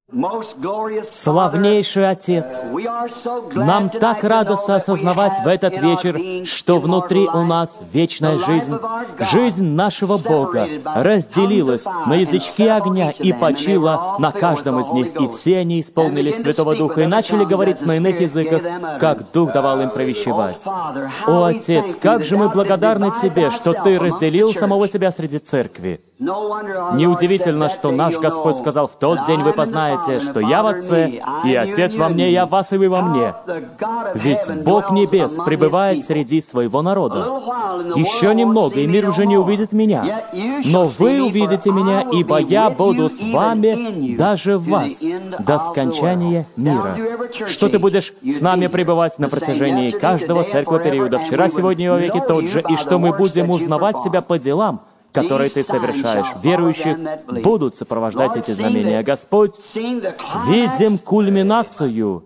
Славнейший Отец, нам так радостно осознавать в этот вечер, что внутри у нас вечная жизнь. Жизнь нашего Бога разделилась на язычки огня и почила на каждом из них, и все они исполнили Святого Духа и начали говорить на иных языках, как Дух давал им провещевать. О, Отец, как же мы благодарны Тебе, что Ты разделил самого себя среди церкви. Неудивительно, что наш Господь сказал: «В тот день вы познаете, что я в Отце, и Отец во мне, я вас, и вы во мне». Ведь Бог Небес пребывает среди своего народа. Еще немного, и мир уже не увидит меня. Но вы увидите меня, ибо я буду с вами даже в вас до скончания мира. Что ты будешь с нами пребывать на протяжении каждого церковного периода, вчера, сегодня и во веки тот же, и что мы будем узнавать Тебя по делам, которые Ты совершаешь. Верующих будут сопровождать эти знамения. Господь, видим кульминацию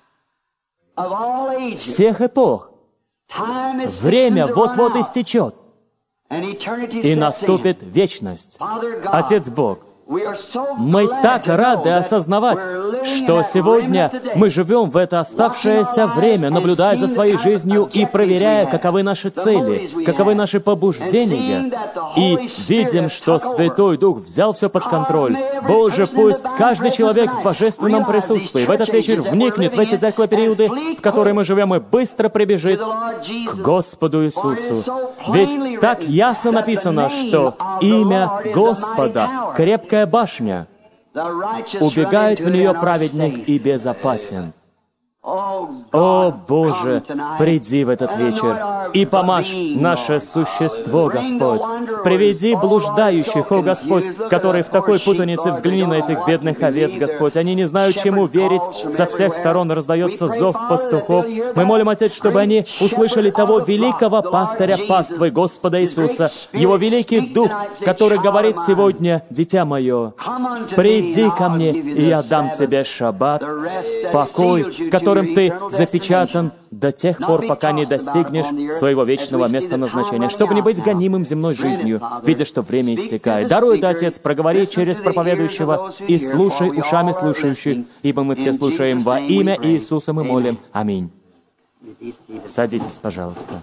всех эпох. Время вот-вот истечет, и наступит вечность. Отец Бог, мы так рады осознавать, что сегодня мы живем в это оставшееся время, наблюдая за своей жизнью и проверяя, каковы наши цели, каковы наши побуждения, и видим, что Святой Дух взял все под контроль. Боже, пусть каждый человек в божественном присутствии в этот вечер вникнет в эти церковные периоды, в которые мы живем, и быстро прибежит к Господу Иисусу. Ведь так ясно написано, что имя Господа — крепкая башня, убегает в нее праведник и безопасен. О, Боже, приди в этот вечер и помажь наше существо, Господь. Приведи блуждающих, о Господь, которые в такой путанице. Взгляни на этих бедных овец, Господь. Они не знают, чему верить. Со всех сторон раздается зов пастухов. Мы молим, Отец, чтобы они услышали того великого пастыря паствы, Господа Иисуса, Его великий Дух, который говорит сегодня: «Дитя мое, приди ко мне, и я дам тебе шаббат, покой, которым ты запечатан до тех пор, пока не достигнешь своего вечного места назначения, чтобы не быть гонимым земной жизнью, видя, что время истекает. Даруй это, Отец, проговори через проповедующего и слушай ушами слушающих, ибо мы все слушаем во имя Иисуса мы молим. Аминь». Садитесь, пожалуйста.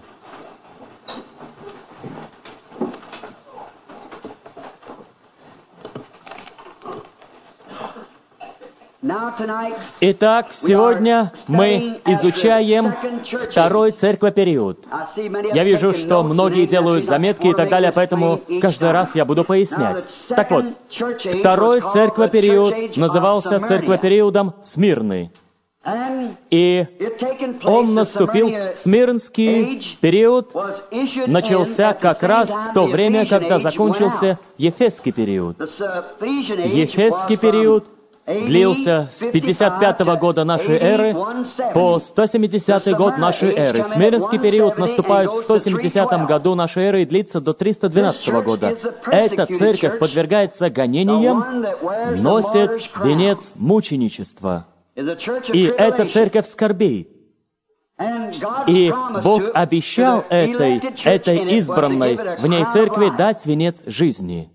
Итак, сегодня мы изучаем второй церковный период. Я вижу, что многие делают заметки и так далее, поэтому каждый раз я буду пояснять. Так вот, второй церковный период назывался церковным периодом Смирны. И он наступил, Смирнский период начался как раз в то время, когда закончился Ефесский период. Ефесский период длился с 55 года нашей эры по 170 год нашей эры. Смирнский период наступает в 170 году нашей эры и длится до 312 года. Эта церковь подвергается гонениям, носит венец мученичества. И это церковь скорбей. И Бог обещал этой избранной в ней церкви дать венец жизни.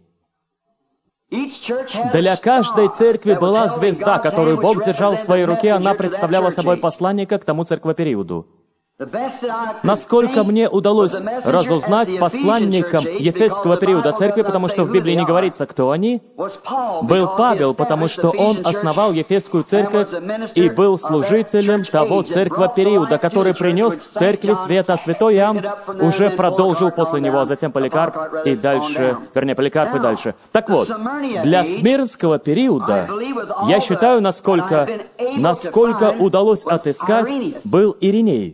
Для каждой церкви была звезда, которую Бог держал в своей руке, она представляла собой посланника к тому церковному периоду. Насколько мне удалось разузнать, посланником Ефесского периода церкви, потому что в Библии не говорится, кто они, был Павел, потому что он основал Ефесскую церковь и был служителем того церковного периода, который принес церкви света. Святой Иоанн уже продолжил после него, а затем Поликарп и дальше, Поликарп и дальше. Так вот, для Смирнского периода, я считаю, насколько удалось отыскать, был Ириней.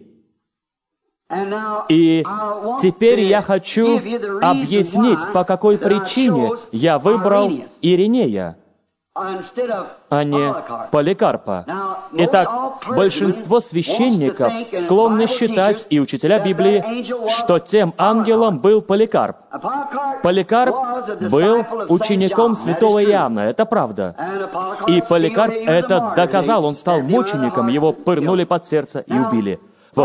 И теперь я хочу объяснить, по какой причине я выбрал Иринея, а не Поликарпа. Итак, большинство священников склонны считать, и учителя Библии, что тем ангелом был Поликарп. Поликарп был учеником святого Иоанна, это правда. И Поликарп это доказал, он стал мучеником, его пырнули под сердце и убили. Вот.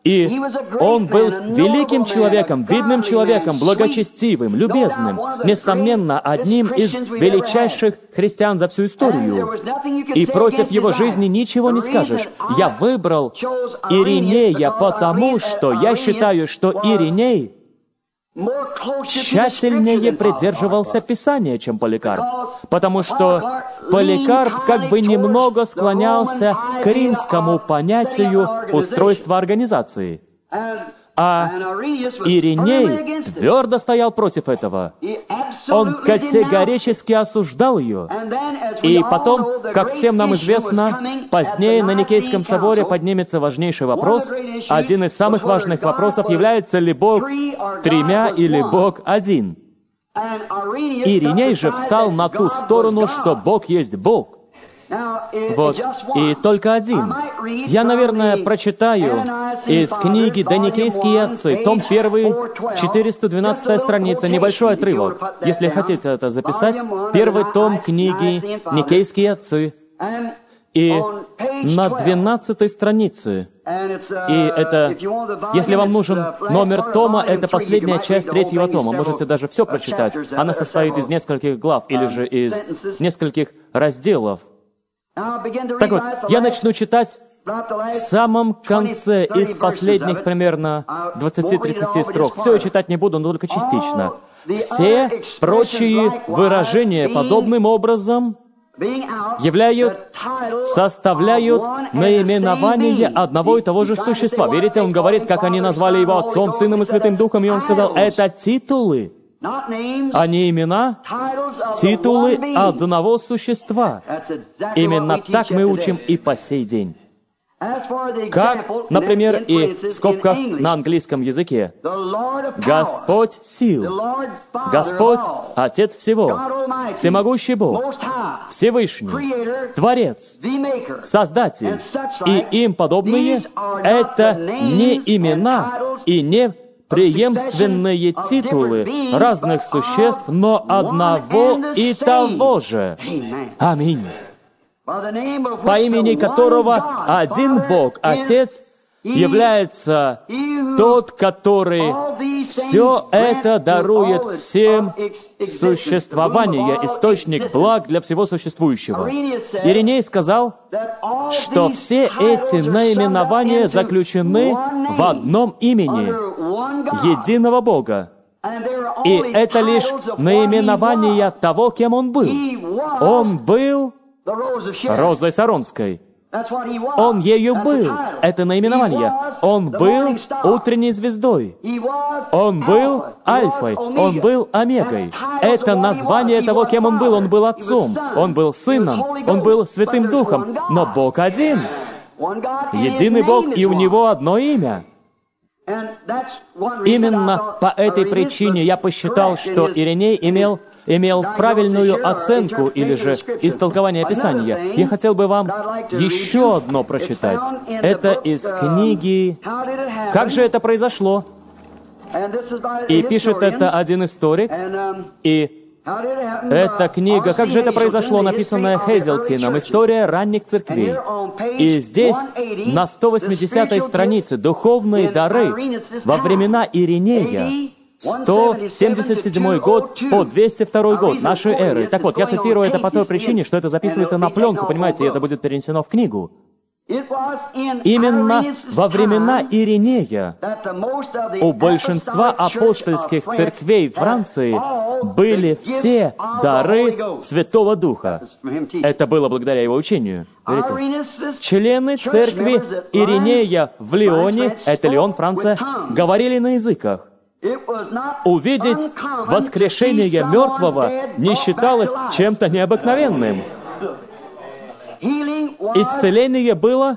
И он был великим человеком, видным человеком, благочестивым, любезным, несомненно, одним из величайших христиан за всю историю. И против его жизни ничего не скажешь. Я выбрал Иринея, потому что я считаю, что Ириней тщательнее придерживался Писания, чем Поликарп, потому что Поликарп как бы немного склонялся к римскому понятию устройства организации, а Ириней твердо стоял против этого. Он категорически осуждал ее. И потом, как всем нам известно, позднее на Никейском соборе поднимется важнейший вопрос. Один из самых важных вопросов, является ли Бог тремя или Бог один. Ириней же встал на ту сторону, что Бог есть Бог. Вот, и только один. Я, наверное, прочитаю из книги «Доникейские отцы», том 1, 412 страница, небольшой отрывок. Если хотите это записать, первый том книги «Никейские отцы». И на 12 странице, и это, если вам нужен номер тома, это последняя часть 3-го тома. Можете даже все прочитать. Она состоит из нескольких глав, или же из нескольких разделов. Так вот, я начну читать в самом конце, из последних примерно 20-30 строк. Все я читать не буду, но только частично. Все прочие выражения подобным образом составляют наименование одного и того же существа. Видите, он говорит, как они назвали его Отцом, Сыном и Святым Духом, и он сказал, это титулы, а не имена, титулы одного существа. Именно так мы учим и по сей день. Как, например, и в скобках на английском языке, Господь сил, Господь Отец всего, Всемогущий Бог, Всевышний, Творец, Создатель и им подобные — это не имена и не преемственные титулы разных существ, но одного и того же. Аминь. По имени которого один Бог, Отец, является тот, который все это дарует всем существование, источник благ для всего существующего. Ириней сказал, что все эти наименования заключены в одном имени единого Бога. И это лишь наименование того, кем он был. Он был Розой Саронской. Он ею был. Это наименование. Он был утренней звездой. Он был Альфой. Он был Омегой. Это название того, кем он был. Он был Отцом. Он был Сыном. Он был Святым Духом. Но Бог один. Единый Бог, и у Него одно имя. Именно по этой причине я посчитал, что Ириней имел правильную оценку или же истолкование Писания. Я хотел бы вам еще одно прочитать. Это из книги «Как же это произошло?» И пишет это один историк. И эта книга «Как же это произошло», написанная Хейзелтином, «История ранних церквей». И здесь, на 180-й странице, «Духовные дары во времена Иринея», 177 год по 202 год нашей эры. Так вот, я цитирую это по той причине, что это записывается на пленку, понимаете, и это будет перенесено в книгу. Именно во времена Иринея у большинства апостольских церквей Франции были все дары Святого Духа. Это было благодаря его учению. Видите? Члены церкви Иринея в Лионе, это Лион, Франция, говорили на языках. Увидеть воскрешение мертвого не считалось чем-то необыкновенным. Исцеление было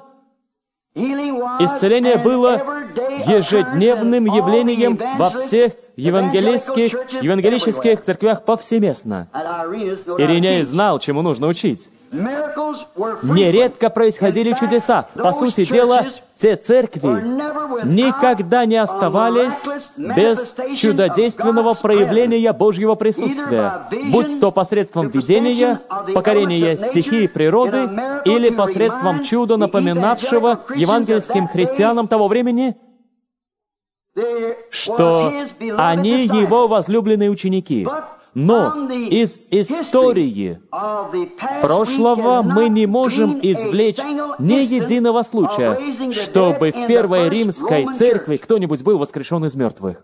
ежедневным явлением во всех евангелических церквях повсеместно. Ириней знал, чему нужно учить. Нередко происходили чудеса. По сути дела, те церкви никогда не оставались без чудодейственного проявления Божьего присутствия, будь то посредством видения, покорения стихии природы или посредством чуда, напоминавшего евангельским христианам того времени что они Его возлюбленные ученики. Но из истории прошлого мы не можем извлечь ни единого случая, чтобы в Первой Римской Церкви кто-нибудь был воскрешен из мертвых.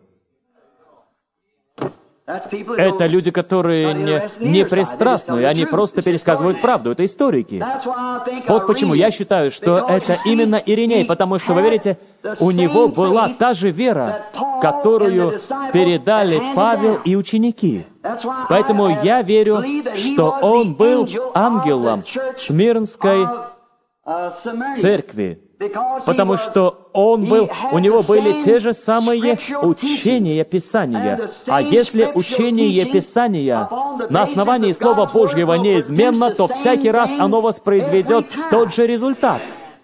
Это люди, которые не пристрастны, они просто пересказывают правду, это историки. Вот почему я считаю, что это именно Ириней, потому что, вы верите, у него была та же вера, которую передали Павел и ученики. Поэтому я верю, что он был ангелом Смирнской церкви, потому что у него были те же самые учения Писания. А если учение Писания на основании Слова Божьего неизменно, то всякий раз оно воспроизведет тот же результат.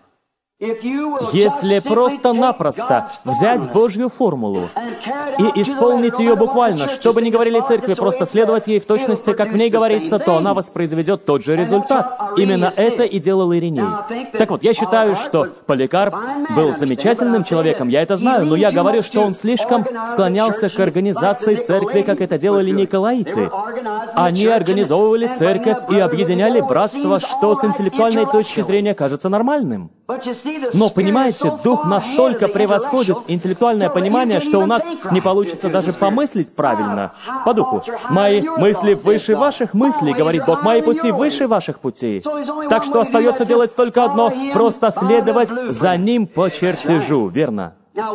Если просто-напросто взять Божью формулу и исполнить ее буквально, что бы ни говорили церкви, просто следовать ей в точности, как в ней говорится, то она воспроизведет тот же результат. Именно это и делал Ириней. Так вот, я считаю, что Поликарп был замечательным человеком, я это знаю, но я говорю, что он слишком склонялся к организации церкви, как это делали николаиты. Они организовывали церковь и объединяли братство, что с интеллектуальной точки зрения кажется нормальным. Но, понимаете, дух настолько превосходит интеллектуальное понимание, что у нас не получится даже помыслить правильно по духу. «Мои мысли выше ваших мыслей», говорит Бог, «мои пути выше ваших путей». Так что остается делать только одно — просто следовать за Ним по чертежу, верно?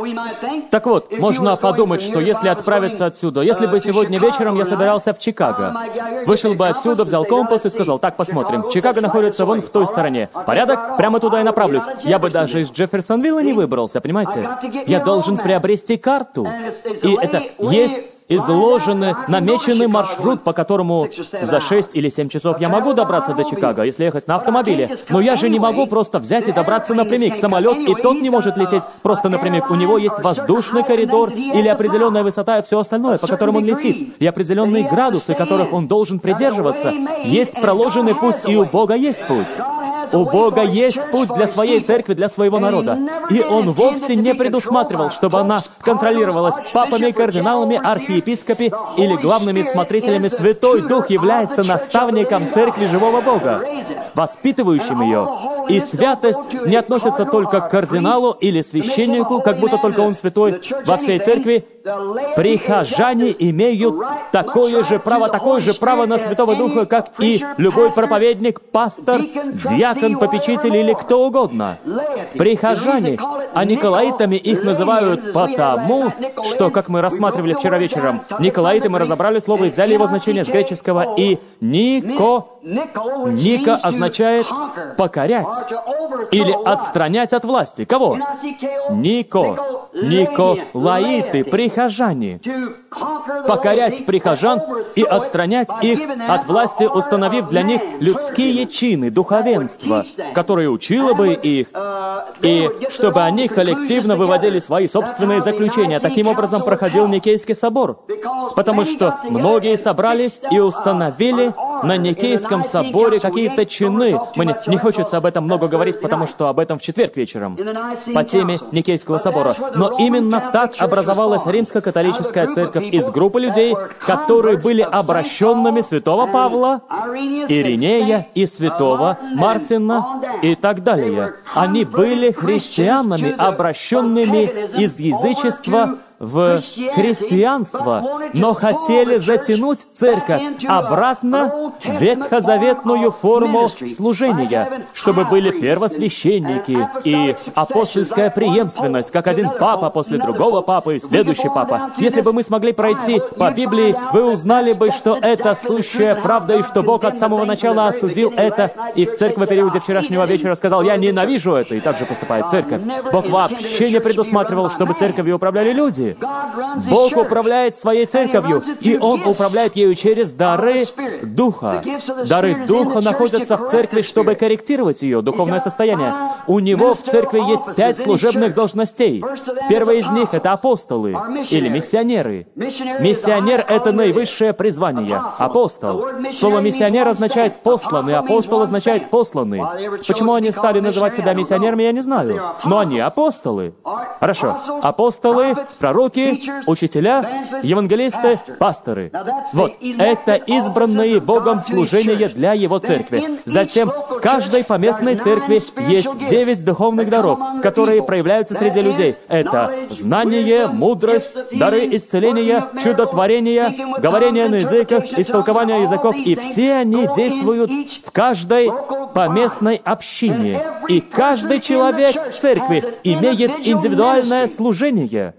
Так вот, можно подумать, что если отправиться отсюда, если бы сегодня вечером я собирался в Чикаго, вышел бы отсюда, взял компас и сказал, так, посмотрим, Чикаго находится вон в той стороне. Порядок? Прямо туда и направлюсь. Я бы даже из Джефферсонвилла не выбрался, понимаете? Я должен приобрести карту. И это есть изложенный, намеченный маршрут, по которому за 6 или 7 часов я могу добраться до Чикаго, если ехать на автомобиле. Но я же не могу просто взять и добраться напрямик. Самолет и тот не может лететь просто напрямик. У него есть воздушный коридор или определенная высота и все остальное, по которому он летит. И определенные градусы, которых он должен придерживаться. Есть проложенный путь, и у Бога есть путь. У Бога есть путь для своей церкви, для своего народа. И Он вовсе не предусматривал, чтобы она контролировалась папами, кардиналами, архиепископами или главными смотрителями. Святой Дух является наставником церкви живого Бога, воспитывающим ее. И святость не относится только к кардиналу или священнику, как будто только он святой во всей церкви. Прихожане имеют такое же право на Святого Духа, как и любой проповедник, пастор, диакон, попечитель или кто угодно. Прихожане, а николаитами их называют потому, что, как мы рассматривали вчера вечером, николаиты, мы разобрали слово и взяли его значение с греческого, и Ника означает покорять или отстранять от власти. Кого? Николаиты, прихожане. Покорять прихожан и отстранять их от власти, установив для них людские чины, духовенство, которое учило бы их, и чтобы они коллективно выводили свои собственные заключения. Таким образом проходил Никейский собор, потому что многие собрались и установили на Никейском соборе какие-то чины. Мне не хочется об этом много говорить, потому что об этом в четверг вечером, по теме Никейского собора. Но именно так образовалась Римско-католическая церковь из группы людей, которые были обращенными святого Павла, Иринея и святого Мартина и так далее. Они были христианами, обращенными из язычества в христианство, но хотели затянуть церковь обратно в ветхозаветную форму служения, чтобы были первосвященники и апостольская преемственность, как один папа после другого папы и следующий папа. Если бы мы смогли пройти по Библии, вы узнали бы, что это сущая правда, и что Бог от самого начала осудил это, и в церкви в периоде вчерашнего вечера сказал, «Я ненавижу это», и так же поступает церковь. Бог вообще не предусматривал, чтобы церковью управляли люди. Бог управляет своей церковью, и Он управляет ею через дары Духа. Дары Духа находятся в церкви, чтобы корректировать ее духовное состояние. У Него в церкви есть 5 служебных должностей. Первая из них — это апостолы или миссионеры. Миссионер — это наивысшее призвание. Апостол. Слово «миссионер» означает «посланный», апостол означает «посланный». Почему они стали называть себя миссионерами, я не знаю. Но они апостолы. Хорошо. Апостолы, пророки, пророки, учителя, евангелисты, пасторы. Вот, это избранные Богом служения для Его церкви. Затем в каждой поместной церкви есть 9 духовных даров, которые проявляются среди людей. Это знание, мудрость, дары исцеления, чудотворения, говорение на языках, истолкование языков, и все они действуют в каждой поместной общине. И каждый человек в церкви имеет индивидуальное служение.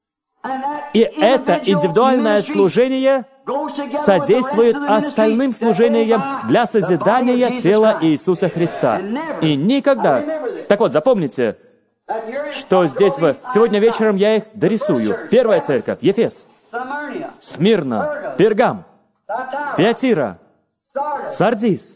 И это индивидуальное служение содействует остальным служениям для созидания тела Иисуса Христа. И никогда... Так вот, запомните, что здесь сегодня вечером я их дорисую. Первая церковь — Ефес, Смирна, Пергам, Фиатира, Сардис,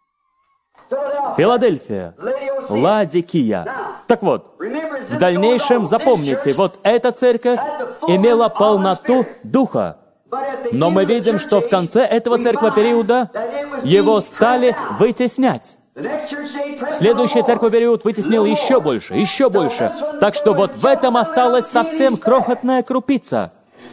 Филадельфия, Ладикия. Так вот, в дальнейшем запомните, вот эта церковь имела полноту Духа. Но мы видим, что в конце этого церковного-периода его стали вытеснять. Следующий церковный-период вытеснил еще больше, еще больше. Так что вот в этом осталась совсем крохотная крупица.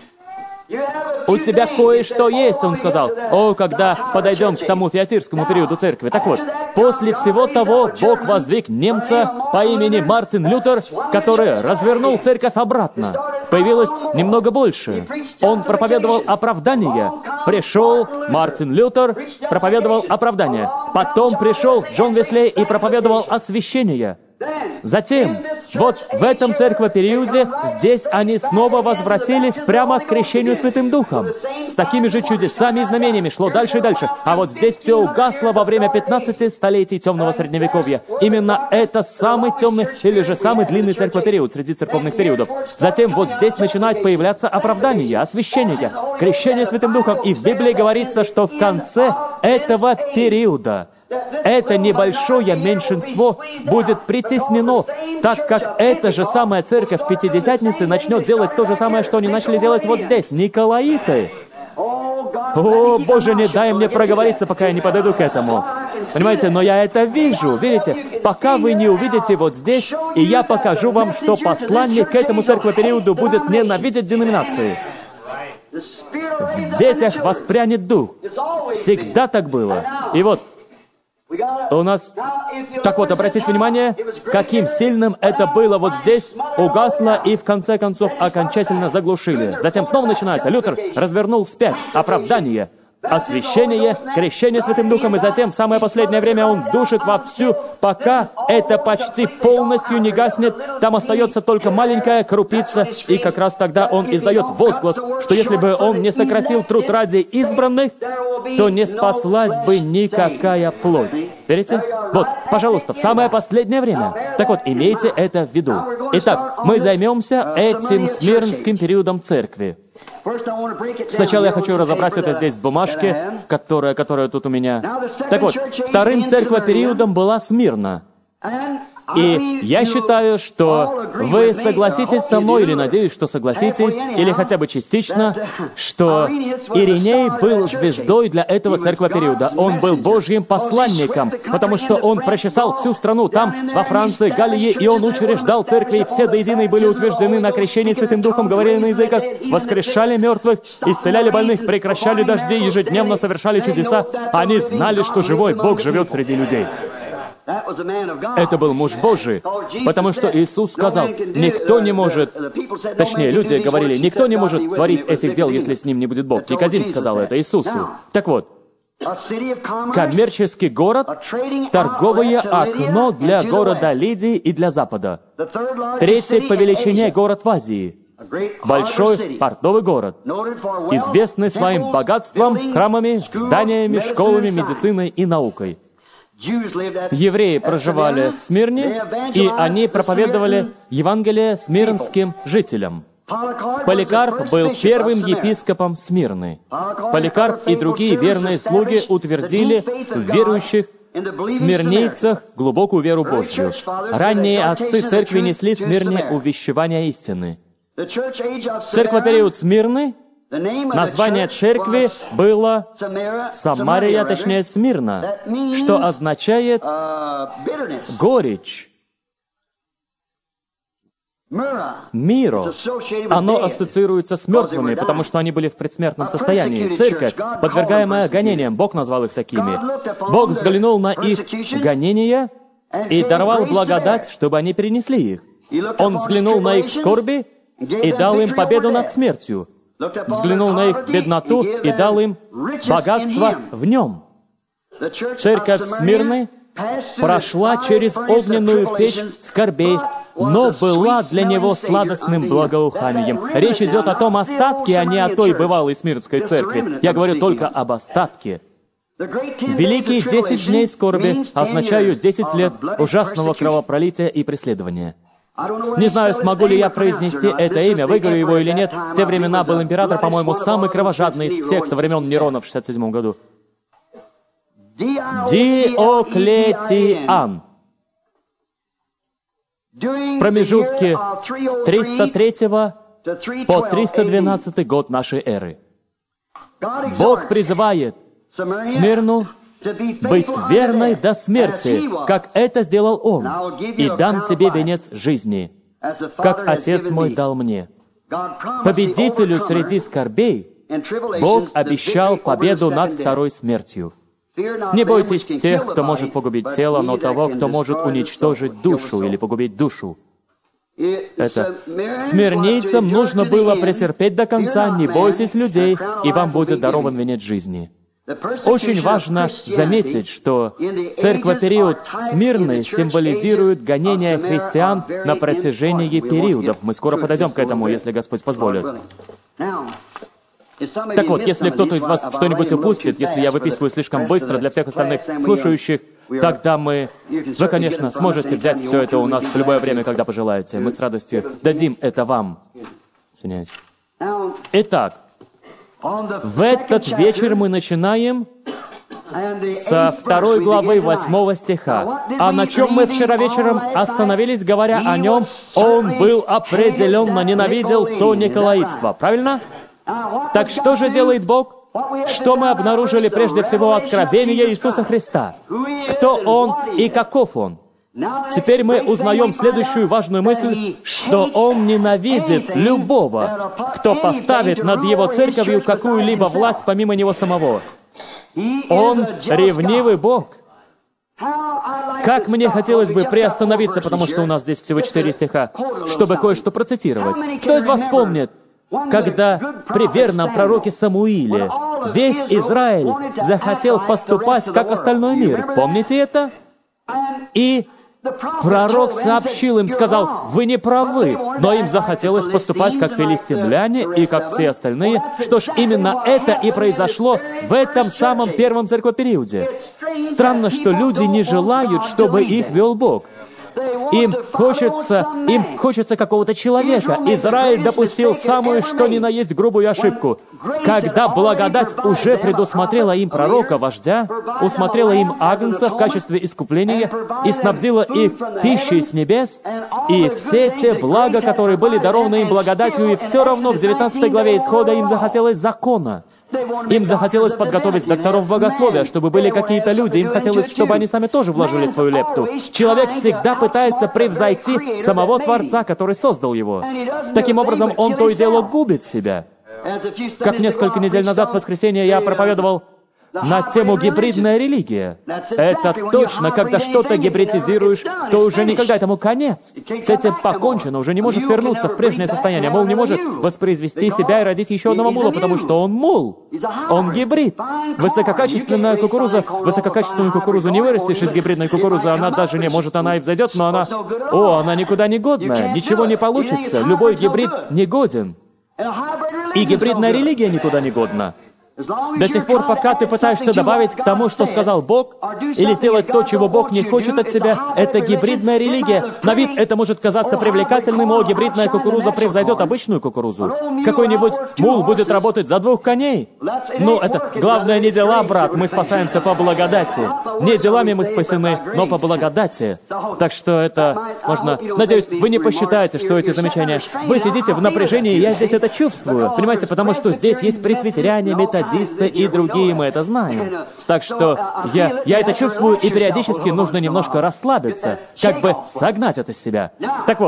«У тебя кое-что есть», он сказал. О, когда подойдем к тому фиатирскому периоду церкви. Так вот, после всего того Бог воздвиг немца по имени Мартин Лютер, который развернул церковь обратно. Появилось немного больше. Он проповедовал оправдание. Пришел Мартин Лютер, проповедовал оправдание. Потом пришел Джон Веслей и проповедовал освящение. Затем, вот в этом церковном-периоде, здесь они снова возвратились прямо к крещению Святым Духом. С такими же чудесами и знамениями шло дальше и дальше. А вот здесь все угасло во время 15 столетий темного Средневековья. Именно это самый темный или же самый длинный церковный-период среди церковных периодов. Затем вот здесь начинает появляться оправдание, освящение, крещение Святым Духом. И в Библии говорится, что в конце этого периода это небольшое меньшинство будет притеснено, так как эта же самая церковь Пятидесятницы начнет делать то же самое, что они начали делать вот здесь, Николаиты. О, Боже, не дай мне проговориться, пока я не подойду к этому. Понимаете, но я это вижу, видите, пока вы не увидите вот здесь, и я покажу вам, что посланник к этому церковному-периоду будет ненавидеть деноминации. В детях воспрянет дух. Всегда так было. И вот, у нас... Так вот, обратите внимание, каким сильным это было вот здесь, угасло и в конце концов окончательно заглушили. Затем снова начинается. Лютер развернул вспять оправдание, освящение, крещение Святым Духом, и затем в самое последнее время он душит вовсю, пока это почти полностью не гаснет, там остается только маленькая крупица, и как раз тогда он издает возглас, что если бы он не сократил труд ради избранных, то не спаслась бы никакая плоть. Верите? Вот, пожалуйста, в самое последнее время. Так вот, имейте это в виду. Итак, мы займемся этим смирнским периодом церкви. Сначала я хочу разобрать это здесь в бумажке, которая тут у меня. Так вот, вторым церковным-периодом была Смирна. И я считаю, что вы согласитесь со мной, или надеюсь, что согласитесь, или хотя бы частично, что Ириней был звездой для этого церковного-периода. Он был Божьим посланником, потому что он прочесал всю страну, там, во Франции, Галлии, и он учреждал церкви, и все до единой были утверждены на крещении Святым Духом, говорили на языках, воскрешали мертвых, исцеляли больных, прекращали дожди, ежедневно совершали чудеса. Они знали, что живой Бог живет среди людей. Это был муж Божий, потому что Иисус сказал, никто не может, точнее, люди говорили, никто не может творить этих дел, если с ним не будет Бог. Никодим сказал это Иисусу. Так вот, коммерческий город, торговое окно для города Лидии и для Запада. Третий по величине город в Азии. Большой портовый город, известный своим богатством, храмами, зданиями, школами, медициной и наукой. Евреи проживали в Смирне, и они проповедовали Евангелие смирнским жителям. Поликарп был первым епископом Смирны. Поликарп и другие верные слуги утвердили в верующих смирнейцах глубокую веру Божью. Ранние отцы церкви несли Смирне увещевания истины. Церковный-период Смирны, название церкви было Самария, точнее Смирна, что означает горечь. Миро, оно ассоциируется с мертвыми, потому что они были в предсмертном состоянии. Церковь, подвергаемая гонениям, Бог назвал их такими. Бог взглянул на их гонения и даровал благодать, чтобы они перенесли их. Он взглянул на их скорби и дал им победу над смертью. Взглянул на их бедноту и дал им богатство в Нем. Церковь Смирны прошла через огненную печь скорбей, но была для него сладостным благоуханием. Речь идет о том остатке, а не о той бывалой Смирнской церкви. Я говорю только об остатке. Великие 10 дней скорби означают 10 лет ужасного кровопролития и преследования. Не знаю, смогу ли я произнести это имя, выговорю его или нет. В те времена был император, по-моему, самый кровожадный из всех со времен Нерона в 67 году. Диоклетиан. В промежутке с 303 по 312 год нашей эры. Бог призывает Смирну быть верной до смерти, как это сделал Он, и дам тебе венец жизни, как Отец мой дал мне. Победителю среди скорбей Бог обещал победу над второй смертью. Не бойтесь тех, кто может погубить тело, но того, кто может уничтожить душу или погубить душу. Это смирнийцам нужно было претерпеть до конца, не бойтесь людей, и вам будет дарован венец жизни. Очень важно заметить, что церковь-период Смирны символизирует гонения христиан на протяжении периодов. Мы скоро подойдем к этому, если Господь позволит. Так вот, если кто-то из вас что-нибудь упустит, если я выписываю слишком быстро для всех остальных слушающих, тогда вы, конечно, сможете взять все это у нас в любое время, когда пожелаете. Мы с радостью дадим это вам. Извиняюсь. Итак, в этот вечер мы начинаем со 2 главы 8 стиха. А на чем мы вчера вечером остановились, говоря о нем, он был определенно ненавидел то николаитство. Правильно? Так что же делает Бог? Что мы обнаружили прежде всего откровение Иисуса Христа? Кто Он и каков Он? Теперь мы узнаем следующую важную мысль, что Он ненавидит любого, кто поставит над Его церковью какую-либо власть помимо Него самого. Он ревнивый Бог. Как мне хотелось бы приостановиться, потому что у нас здесь всего 4 стиха, чтобы кое-что процитировать. Кто из вас помнит, когда при верном пророке Самуиле весь Израиль захотел поступать, как остальной мир? Помните это? И пророк сообщил им, сказал, вы не правы, но им захотелось поступать, как филистимляне и как все остальные. Что ж, именно это и произошло в этом самом первом церковь-периоде. Странно, что люди не желают, чтобы их вел Бог. Им хочется какого-то человека. Израиль допустил самую что ни на есть грубую ошибку. Когда благодать уже предусмотрела им пророка, вождя, усмотрела им агнца в качестве искупления и снабдила их пищей с небес, и все те блага, которые были дарованы им благодатью, и все равно в 19 главе Исхода им захотелось закона. Им захотелось подготовить докторов богословия, чтобы были какие-то люди. Им хотелось, чтобы они сами тоже вложили свою лепту. Человек всегда пытается превзойти самого Творца, который создал его. Таким образом, он то и дело губит себя. Как несколько недель назад в воскресенье я проповедовал на тему «гибридная религия». Это точно, когда что-то гибридизируешь, то уже никогда этому конец. С этим покончено, уже не может вернуться в прежнее состояние. Мул не может воспроизвести себя и родить еще одного мула, потому что он мул. Он гибрид. Высококачественную кукурузу не вырастешь из гибридной кукурузы, она даже не может, она и взойдет, но она никуда не годная, ничего не получится. Любой гибрид негоден. И гибридная религия никуда не годна. До тех пор, пока ты пытаешься добавить к тому, что сказал Бог, или сделать то, чего Бог не хочет от тебя, это гибридная религия. На вид это может казаться привлекательным, но гибридная кукуруза превзойдет обычную кукурузу. Какой-нибудь мул будет работать за 2 коней. Ну, это главное не дела, брат, мы спасаемся по благодати. Не делами мы спасены, но по благодати. Так что это можно... Надеюсь, вы не посчитаете, что эти замечания... Вы сидите в напряжении, и я здесь это чувствую. Понимаете, потому что здесь есть пресвитеряне, методисты и другие, мы это знаем. Так что я это чувствую, и периодически нужно немножко расслабиться, как бы согнать это с себя. Так вот,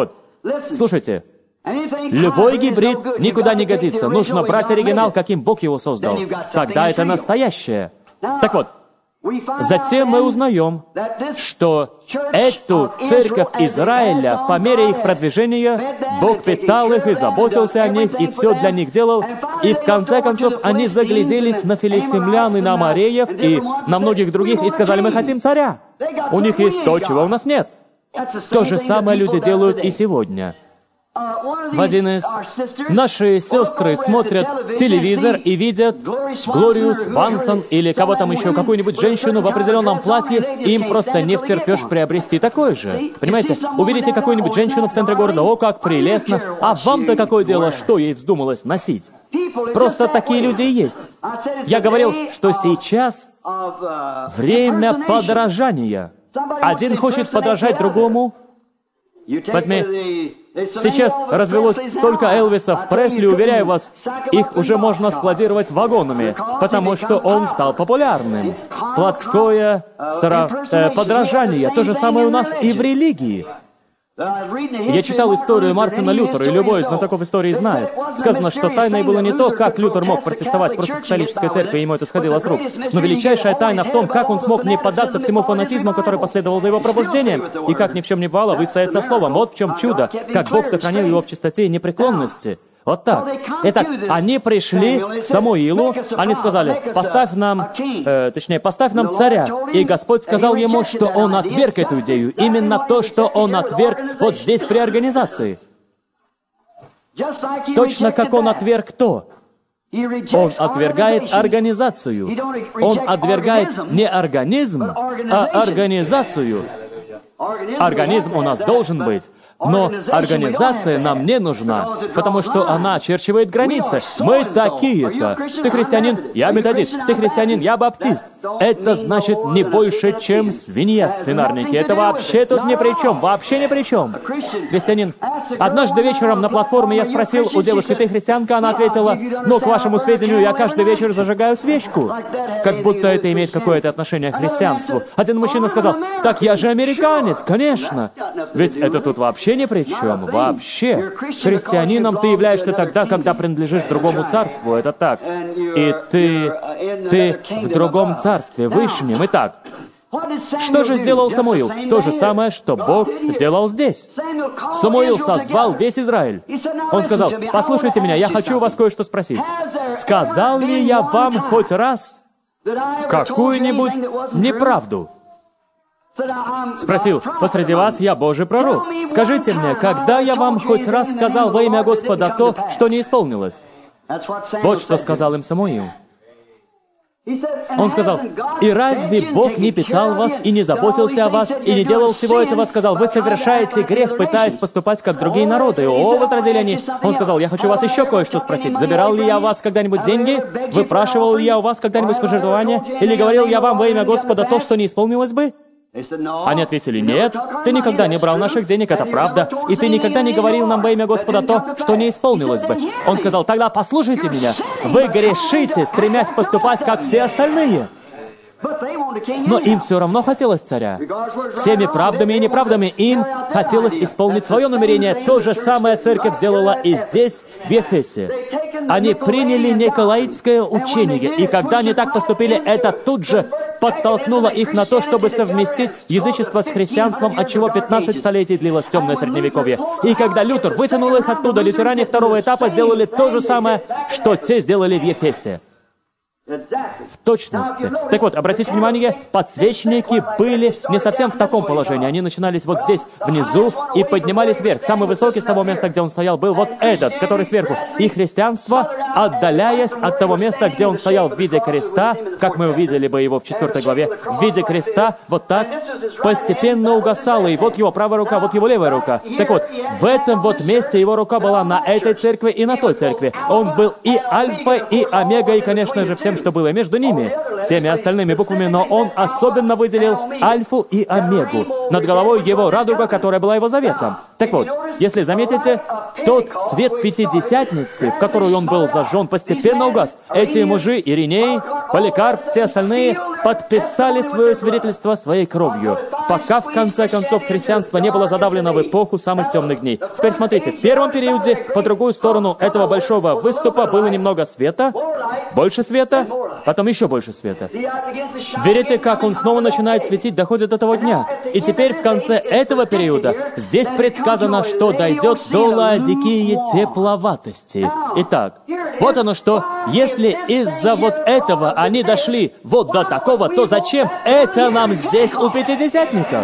Слушайте, любой гибрид никуда не годится. Нужно брать оригинал, каким Бог его создал. Тогда это настоящее. Так вот, затем мы узнаем, что эту церковь Израиля, по мере их продвижения, Бог питал их и заботился о них, и все для них делал. И в конце концов они загляделись на филистимлян и на амореев, и на многих других, и сказали: мы хотим царя. У них есть то, чего у нас нет. То же самое люди делают и сегодня. В один из наши сестры смотрят телевизор и видят Глорию Свансон или кого там еще, какую-нибудь женщину в определенном платье, и им просто не втерпешь приобрести такое же. Понимаете? Увидите какую-нибудь женщину в центре города, о, как прелестно, а вам-то какое дело, что ей вздумалось носить? Просто такие люди и есть. Я говорил, что сейчас время подражания. Один хочет подражать другому. Возьми, сейчас развелось столько Элвисов Пресли, уверяю вас, их уже можно складировать вагонами, потому что он стал популярным. Плотское подражание, то же самое у нас и в религии. Я читал историю Мартина Лютера, и любой знатоков истории знает. Сказано, что тайной было не то, как Лютер мог протестовать против католической церкви, и ему это сходило с рук, но величайшая тайна в том, как он смог не поддаться всему фанатизму, который последовал за его пробуждением, и как ни в чем не бывало, выстоять со словом. Вот в чем чудо, как Бог сохранил его в чистоте и непреклонности. Вот так. Итак, они пришли к Самуилу, они сказали: поставь нам царя. И Господь сказал ему, что он отверг эту идею. Именно то, что он отверг вот здесь при организации. Точно как он отверг то. Он отвергает организацию. Он отвергает не организм, а организацию. Организм у нас должен быть, но организация нам не нужна, потому что она очерчивает границы. Мы такие-то. Ты христианин, я методист. Ты христианин, я баптист. Это значит не больше, чем свинья в свинарнике. Это вообще тут ни при чем, вообще ни при чем. Христианин. Однажды вечером на платформе я спросил у девушки: ты христианка? Она ответила: ну, к вашему сведению, я каждый вечер зажигаю свечку. Как будто это имеет какое-то отношение к христианству. Один мужчина сказал: так я же американец, конечно. Ведь это тут вообще ни при чем, вообще. Христианином ты являешься тогда, когда принадлежишь другому царству, это так. И ты в другом царстве, вышнем. Итак, что же сделал Самуил? То же самое, что Бог сделал здесь. Самуил созвал весь Израиль. Он сказал: послушайте меня, я хочу у вас кое-что спросить. Сказал ли я вам хоть раз какую-нибудь неправду? Спросил: посреди вас я Божий пророк. Скажите мне, когда я вам хоть раз сказал во имя Господа то, что не исполнилось? Вот что сказал им Самуил. Он сказал: и разве Бог не питал вас и не заботился о вас, и не делал всего этого? Сказал: вы совершаете грех, пытаясь поступать, как другие народы. О, возразили они. Он сказал: я хочу вас еще кое-что спросить. Забирал ли я у вас когда-нибудь деньги? Выпрашивал ли я у вас когда-нибудь пожертвования? Или говорил я вам во имя Господа то, что не исполнилось бы? Они ответили: нет, ты никогда не брал наших денег, это правда, и ты никогда не говорил нам во имя Господа то, что не исполнилось бы. Он сказал: тогда послушайте меня, вы грешите, стремясь поступать, как все остальные. Но им все равно хотелось царя. Всеми правдами и неправдами им хотелось исполнить свое намерение. То же самое церковь сделала и здесь, в Ефесе. Они приняли николаитское учение, и когда они так поступили, это тут же подтолкнуло их на то, чтобы совместить язычество с христианством, от чего 15 столетий длилось темное Средневековье. И когда Лютер вытянул их оттуда, лютеране второго этапа сделали то же самое, что те сделали в Ефесе. В точности. Так вот, обратите внимание, подсвечники были не совсем в таком положении. Они начинались вот здесь, внизу, и поднимались вверх. Самый высокий с того места, где он стоял, был вот этот, который сверху. И христианство, отдаляясь от того места, где он стоял в виде креста, как мы увидели бы его в 4 главе, в виде креста, вот так, постепенно угасало. И вот его правая рука, вот его левая рука. Так вот, в этом вот месте его рука была на этой церкви и на той церкви. Он был и альфа, и омега, и, конечно же, всем, что было между ними, всеми остальными буквами, но он особенно выделил альфу и омегу. Над головой его радуга, которая была его заветом. Так вот, если заметите, тот свет Пятидесятницы, в которую он был зажжен, постепенно угас. Эти мужи, Ириней, Поликарп, все остальные, подписали свое свидетельство своей кровью, пока в конце концов христианство не было задавлено в эпоху самых темных дней. Теперь смотрите, в первом периоде по другую сторону этого большого выступа было немного света, больше света, потом еще больше света. Видите, как он снова начинает светить, доходит до того дня. И теперь в конце этого периода здесь предсказано, что дойдет до Лаодикии тепловатости. Итак, вот оно что. Если из-за вот этого они дошли вот до такого, то зачем это нам здесь у пятидесятников?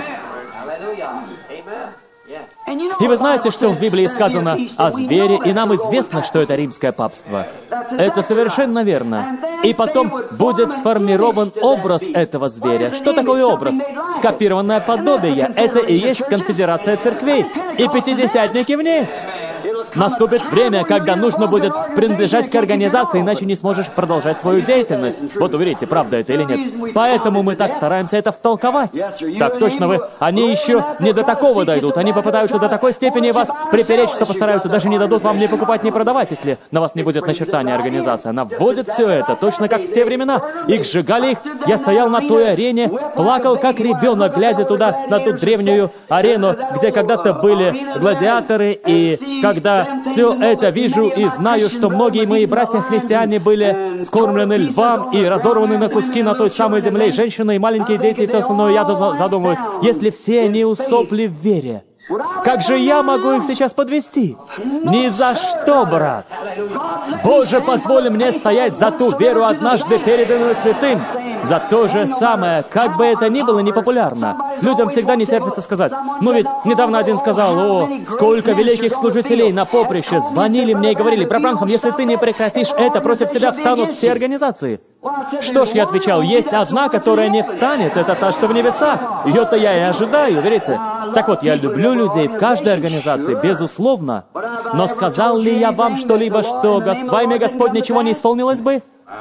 И вы знаете, что в Библии сказано о звере, и нам известно, что это римское папство. Это совершенно верно. И потом будет сформирован образ этого зверя. Что такое образ? Скопированное подобие. Это и есть конфедерация церквей. И пятидесятники в ней. Наступит время, когда нужно будет принадлежать к организации, иначе не сможешь продолжать свою деятельность. Вот увидите, правда это или нет. Поэтому мы так стараемся это втолковать. Так точно вы. Они еще не до такого дойдут. Они попытаются до такой степени вас припереть, что постараются даже не дадут вам ни покупать, ни продавать, если на вас не будет начертания организации. Она вводит все это, точно как в те времена. Их сжигали их. Я стоял на той арене, плакал как ребенок, глядя туда, на ту древнюю арену, где когда-то были гладиаторы, и когда все это вижу и знаю, что многие мои братья-христиане были скормлены львам и разорваны на куски на той самой земле, и женщины, и маленькие дети, и все остальное, я задумываюсь, если все они усопли в вере, как же я могу их сейчас подвести? Ни за что, брат! Боже, позволь мне стоять за ту веру, однажды переданную святым, за то же самое, как бы это ни было непопулярно. Людям всегда не терпится сказать. Ну ведь недавно один сказал: «О, сколько великих служителей на поприще звонили мне и говорили: брат Бранхам, если ты не прекратишь это, против тебя встанут все организации». Что ж, я отвечал, есть одна, которая не встанет, это та, что в небесах. Ее-то я и ожидаю, видите? Так вот, я люблю людей в каждой организации, безусловно. Но сказал ли я вам что-либо, что во имя Господь ничего не исполнилось бы?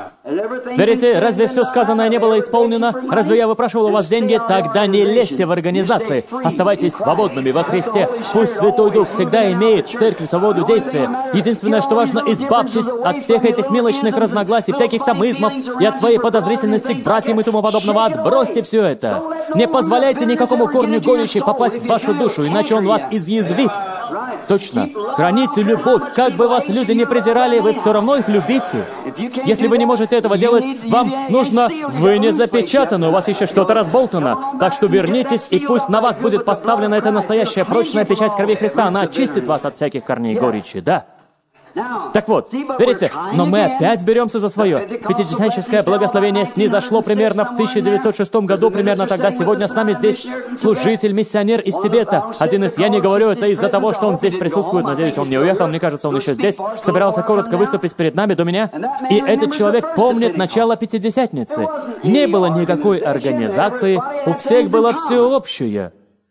Верите, разве все сказанное не было исполнено? Разве я выпрашивал у вас деньги? Тогда не лезьте в организации. Оставайтесь свободными во Христе. Пусть Святой Дух всегда имеет в церкви свободу действия. Единственное, что важно, избавьтесь от всех этих мелочных разногласий, всяких там измов и от своей подозрительности к братьям и тому подобного. Отбросьте все это. Не позволяйте никакому корню горечи попасть в вашу душу, иначе он вас изъязвит. Точно. Храните любовь. Как бы вас люди не презирали, вы все равно их любите. Если вы не можете этого делать, вам нужно... Вы не запечатаны, у вас еще что-то разболтано. Так что вернитесь, и пусть на вас будет поставлена эта настоящая прочная печать крови Христа. Она очистит вас от всяких корней горечи, да? Так вот, видите, но мы опять беремся за свое. Пятидесятническое благословение снизошло примерно в 1906 году, примерно тогда. Сегодня с нами здесь служитель, миссионер из Тибета. Один из... Я не говорю это из-за того, что он здесь присутствует. Надеюсь, он не уехал. Мне кажется, он еще здесь. Собирался коротко выступить перед нами до меня. И этот человек помнит начало Пятидесятницы. Не было никакой организации. У всех было всеобщее.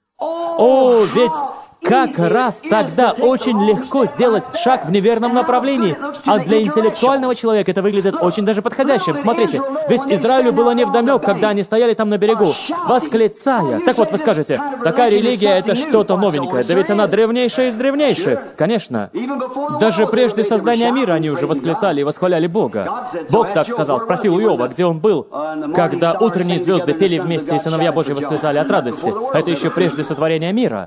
О, ведь... Как раз тогда очень легко сделать шаг в неверном направлении. А для интеллектуального человека это выглядит очень даже подходящим. Смотрите, ведь Израилю было невдомек, когда они стояли там на берегу, восклицая. Так вот, вы скажете, такая религия — это что-то новенькое. Да ведь она древнейшая из древнейших. Конечно. Даже прежде создания мира они уже восклицали и восхваляли Бога. Бог так сказал, спросил у Иова, где он был, когда утренние звезды пели вместе, и сыновья Божьи восклицали от радости. Это еще прежде сотворения мира.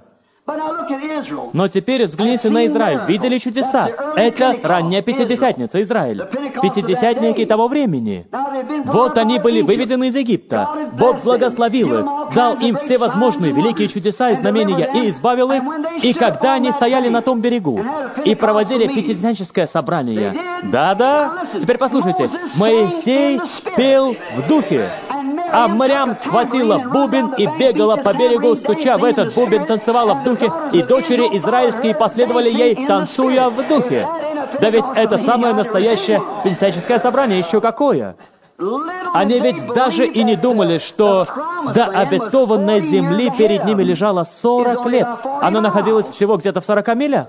Но теперь взгляните на Израиль. Видели чудеса? Это ранняя Пятидесятница, Израиль. Пятидесятники того времени. Вот они были выведены из Египта. Бог благословил их, дал им все возможные великие чудеса и знамения и избавил их. И когда они стояли на том берегу и проводили пятидесятническое собрание, да-да, теперь послушайте, Моисей пел в духе. А Мирьям схватила бубен и бегала по берегу, стуча в этот бубен, танцевала в духе, и дочери израильские последовали ей, танцуя в духе. Да ведь это самое настоящее пятидесятническое собрание, еще какое! Они ведь даже и не думали, что до обетованной земли перед ними лежало 40 лет. Она находилась всего где-то в 40 милях.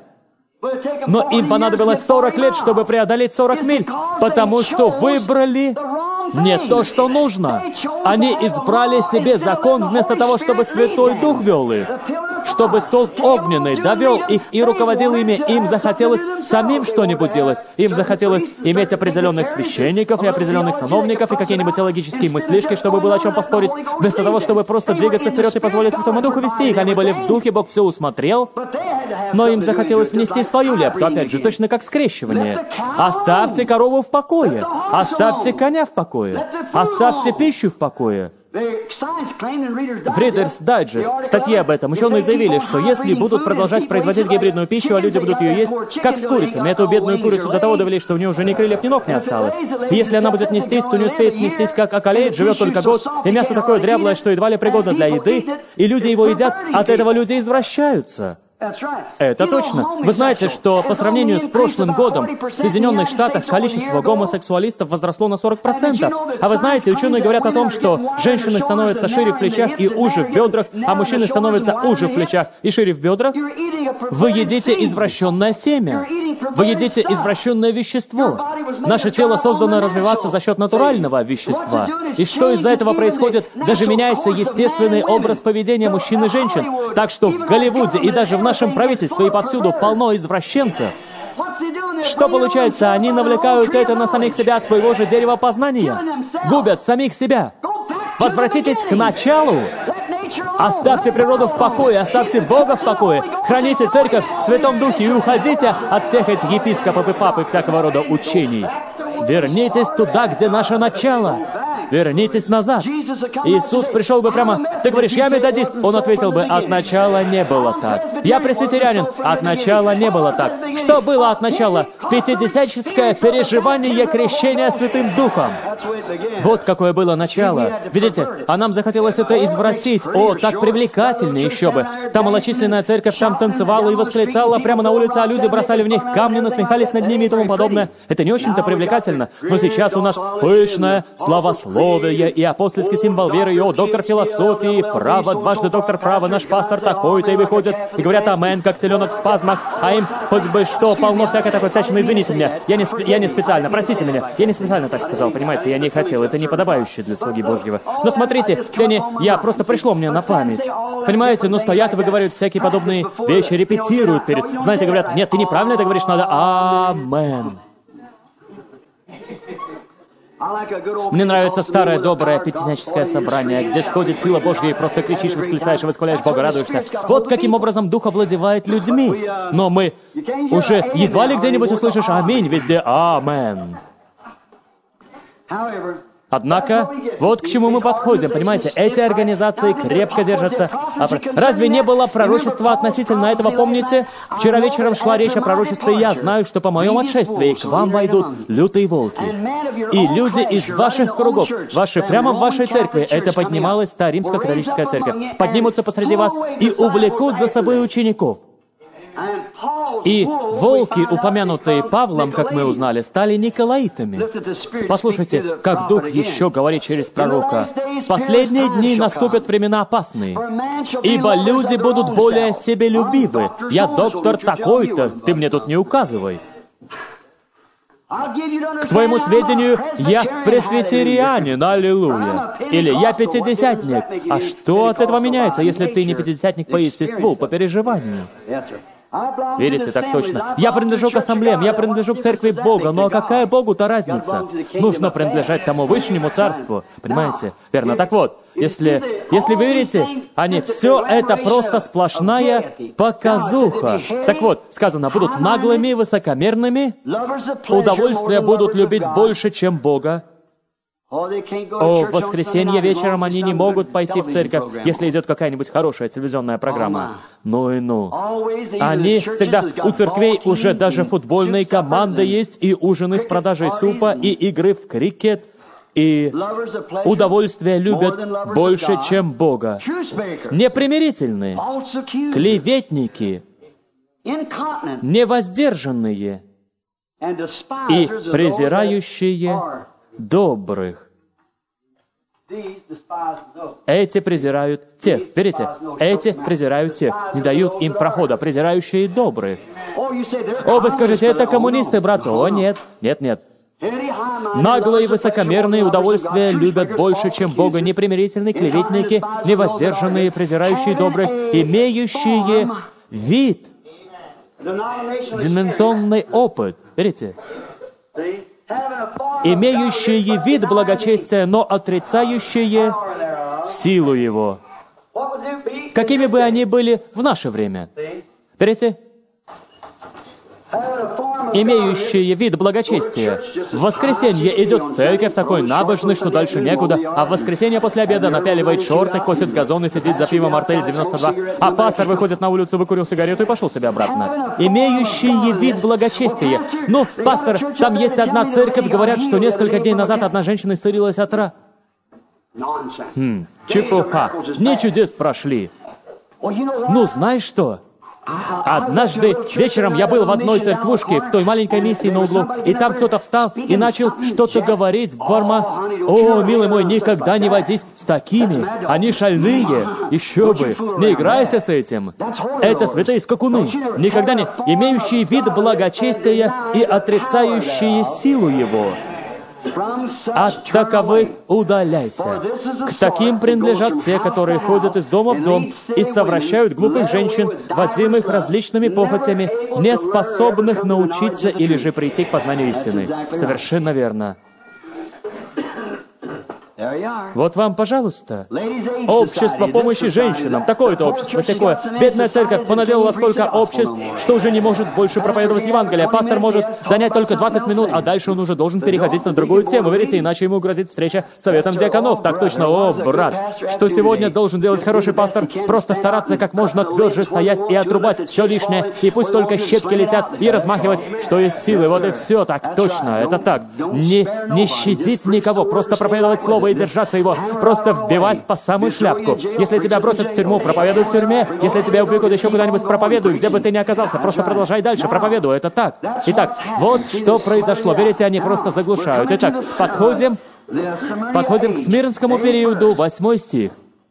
Но им понадобилось 40 лет, чтобы преодолеть 40 миль, потому что выбрали не то, что нужно. Они избрали себе закон вместо того, чтобы Святой Дух вел их, чтобы столб огненный довел их и руководил ими. Им захотелось самим что-нибудь делать. Им захотелось иметь определенных священников и определенных сановников и какие-нибудь теологические мыслишки, чтобы было о чем поспорить, вместо того, чтобы просто двигаться вперед и позволить Святому Духу вести их. Они были в духе, Бог все усмотрел, но им захотелось внести свою лепту, опять же, точно как скрещивание. Оставьте корову в покое, оставьте коня в покое, оставьте пищу в покое. В Reader's Digest, в статье об этом, ученые заявили, что если будут продолжать производить гибридную пищу, а люди будут ее есть, как с курицами, эту бедную курицу до того довели, что у нее уже ни крыльев, ни ног не осталось. И если она будет нестись, то не успеет снестись, как околеет, живет только год, и мясо такое дряблое, что едва ли пригодно для еды, и люди его едят, от этого люди извращаются. Это точно. Вы знаете, что по сравнению с прошлым годом в Соединенных Штатах количество гомосексуалистов возросло на 40%. А вы знаете, ученые говорят о том, что женщины становятся шире в плечах и уже в бедрах, а мужчины становятся уже в плечах и шире в бедрах. Вы едите извращенное семя. Вы едите извращенное вещество. Наше тело создано развиваться за счет натурального вещества. И что из-за этого происходит? Даже меняется естественный образ поведения мужчин и женщин. Так что в Голливуде и даже в нашем правительстве и повсюду полно извращенцев. Что получается? Они навлекают это на самих себя от своего же дерева познания. Губят самих себя. Возвратитесь к началу. Оставьте природу в покое, оставьте Бога в покое. Храните церковь в Святом Духе и уходите от всех этих епископов и пап и всякого рода учений. Вернитесь туда, где наше начало. Вернитесь назад. Иисус пришел бы прямо... Ты говоришь, я методист. Он ответил бы, от начала не было так. Я пресвитерианин. От начала не было так. Что было от начала? Пятидесятническое переживание крещения Святым Духом. Вот какое было начало. Видите, а нам захотелось это извратить. О, так привлекательно еще бы. Там малочисленная церковь, там танцевала и восклицала прямо на улице, а люди бросали в них камни, насмехались над ними и тому подобное. Это не очень-то привлекательно. Но сейчас у нас пышное славословие и апостольский символ веры, и доктор философии, право, дважды доктор права, наш пастор такой-то, и выходят, и говорят амен, как теленок в спазмах, а им хоть бы что, полно всякой такой всячины. Извините меня, я не специально, простите меня, я не специально так сказал, понимаете, я не хотел, это не подобающе для слуги Божьего. Но смотрите, я просто пришло мне на память. Понимаете, ну стоят и выговаривают всякие подобные вещи, репетируют перед... Знаете, говорят, нет, ты неправильно это говоришь, надо амен. Мне нравится старое доброе пятидесятническое собрание, где сходит сила Божья и просто кричишь, восклицаешь и восхваляешь Бога, радуешься. Вот каким образом Дух овладевает людьми. Но мы уже едва ли где-нибудь услышишь «Аминь», везде «Амен». Однако, вот к чему мы подходим, понимаете, эти организации крепко держатся. Разве не было пророчества относительно этого, помните? Вчера вечером шла речь о пророчестве, и я знаю, что по моем отшествии к вам войдут лютые волки. И люди из ваших кругов, прямо в вашей церкви, это поднималась та римско-католическая церковь, поднимутся посреди вас и увлекут за собой учеников. И волки, упомянутые Павлом, как мы узнали, стали николаитами. Послушайте, как Дух еще говорит через пророка. «В последние дни наступят времена опасные, ибо люди будут более себелюбивы. Я доктор такой-то, ты мне тут не указывай. К твоему сведению, я пресвитерианин, аллилуйя. Или я пятидесятник. А что от этого меняется, если ты не пятидесятник по естеству, по переживанию? Видите, так точно. Я принадлежу к ассамблеям, я принадлежу к церкви Бога, но какая Богу-то разница? Нужно принадлежать тому высшему царству. Понимаете? Верно. Так вот, если вы верите, все это просто сплошная показуха. Так вот, сказано, будут наглыми, высокомерными, удовольствия будут любить больше, чем Бога. В воскресенье вечером они не могут пойти в церковь, если идет какая-нибудь хорошая телевизионная программа. Ну и ну. Они всегда... У церквей уже даже футбольные команды есть, и ужины с продажей супа, и игры в крикет, и удовольствия любят больше, чем Бога. Непримирительные, клеветники, невоздержанные и презирающие добрых. Эти презирают тех. Видите? Эти презирают тех. Не дают им прохода. Презирающие добрых. О, вы скажете, это коммунисты, брат. О, нет. Нет, нет. Наглые и высокомерные удовольствия любят больше, чем Бога, непримирительные, клеветники, невоздержанные, презирающие добрых, имеющие вид, дименsionный опыт, видите? Имеющие вид благочестия, но отрицающие силу его. Какими бы они были в наше время? Видите? Имеющие вид благочестия. В воскресенье идет в церковь такой набожный, что дальше некуда, а в воскресенье после обеда напяливает шорты, косит газон и сидит за пивом «Артель 92», а пастор выходит на улицу, выкурил сигарету и пошел себе обратно. Имеющие вид благочестия. Ну, пастор, там есть одна церковь, говорят, что несколько дней назад одна женщина исцелилась от рака. Чепуха. Дни чудес прошли. Ну, знаешь что? Однажды вечером я был в одной церквушке, в той маленькой миссии на углу, и там кто-то встал и начал что-то говорить, О, милый мой, никогда не водись с такими, они шальные, еще бы, не играйся с этим. Это святые скакуны, никогда не имеющие вид благочестия и отрицающие силу его. От таковых удаляйся. К таким принадлежат те, которые ходят из дома в дом и совращают глупых женщин, водимых различными похотями, не способных научиться или же прийти к познанию истины. Совершенно верно. Вот вам, пожалуйста, общество помощи женщинам, такое-то общество, всякое. Бедная церковь понаделала столько обществ, что уже не может больше проповедовать Евангелие. Пастор может занять только 20 минут, а дальше он уже должен переходить на другую тему, видите, иначе ему грозит встреча с советом диаконов. Так точно, о, брат, что сегодня должен делать хороший пастор? Просто стараться как можно тверже стоять и отрубать все лишнее, и пусть только щепки летят, и размахивать, что есть силы. Вот и все, так точно, это так. Не щадить никого, просто проповедовать слово и держаться его, просто вбивать по самую шляпку. Если тебя бросят в тюрьму, проповедуй в тюрьме. Если тебя упекут еще куда-нибудь, проповедуй, где бы ты ни оказался, просто продолжай дальше, проповедуй, это так. Итак, вот что произошло. Видите, они просто заглушают. Итак, подходим к Смирнскому периоду, 8 стих.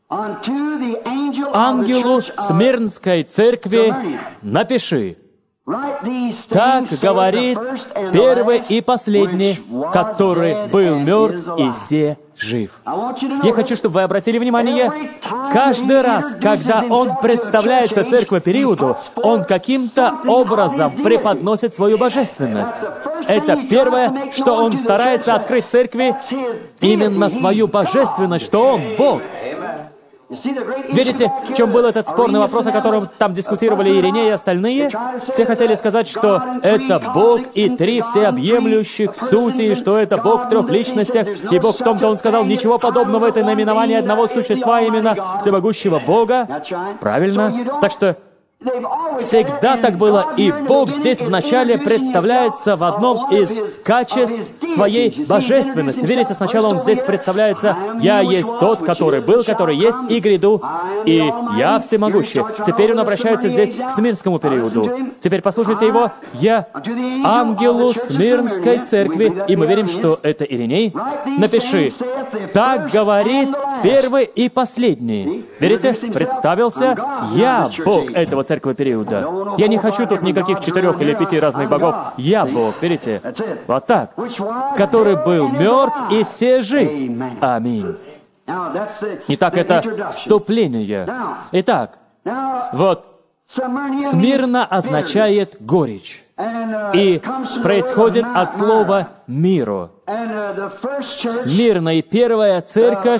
«Ангелу Смирнской церкви напиши: так говорит первый и последний, который был мертв и се жив». Я хочу, чтобы вы обратили внимание, каждый раз, когда он представляется церкви периоду, он каким-то образом преподносит свою божественность. Это первое, что он старается открыть церкви, именно свою божественность, что он Бог. Видите, в чем был этот спорный вопрос, о котором там дискуссировали Ириней и остальные? Все хотели сказать, что это Бог и три всеобъемлющих сути, и что это Бог в трех личностях, и Бог в том-то, он сказал, ничего подобного, это наименование одного существа, именно всемогущего Бога. Правильно? Так что всегда так было, и Бог здесь вначале представляется в одном из качеств своей божественности. Видите, сначала Он здесь представляется: «Я есть тот, который был, который есть и гряду, и я всемогущий». Теперь Он обращается здесь к Смирнскому периоду. Теперь послушайте его: «Я ангелу Смирнской церкви», и мы верим, что это Ириней, напиши: «Так говорит первый и последний». Видите, представился: «Я Бог этого церкви периода». Я не хочу тут никаких 4 или 5 разных богов. Я Бог, видите? Вот так. «Который был мертв и се жив». Аминь. Итак, это вступление. Итак, вот, Смирна означает горечь. И происходит от слова «миру». Смирна и первая церковь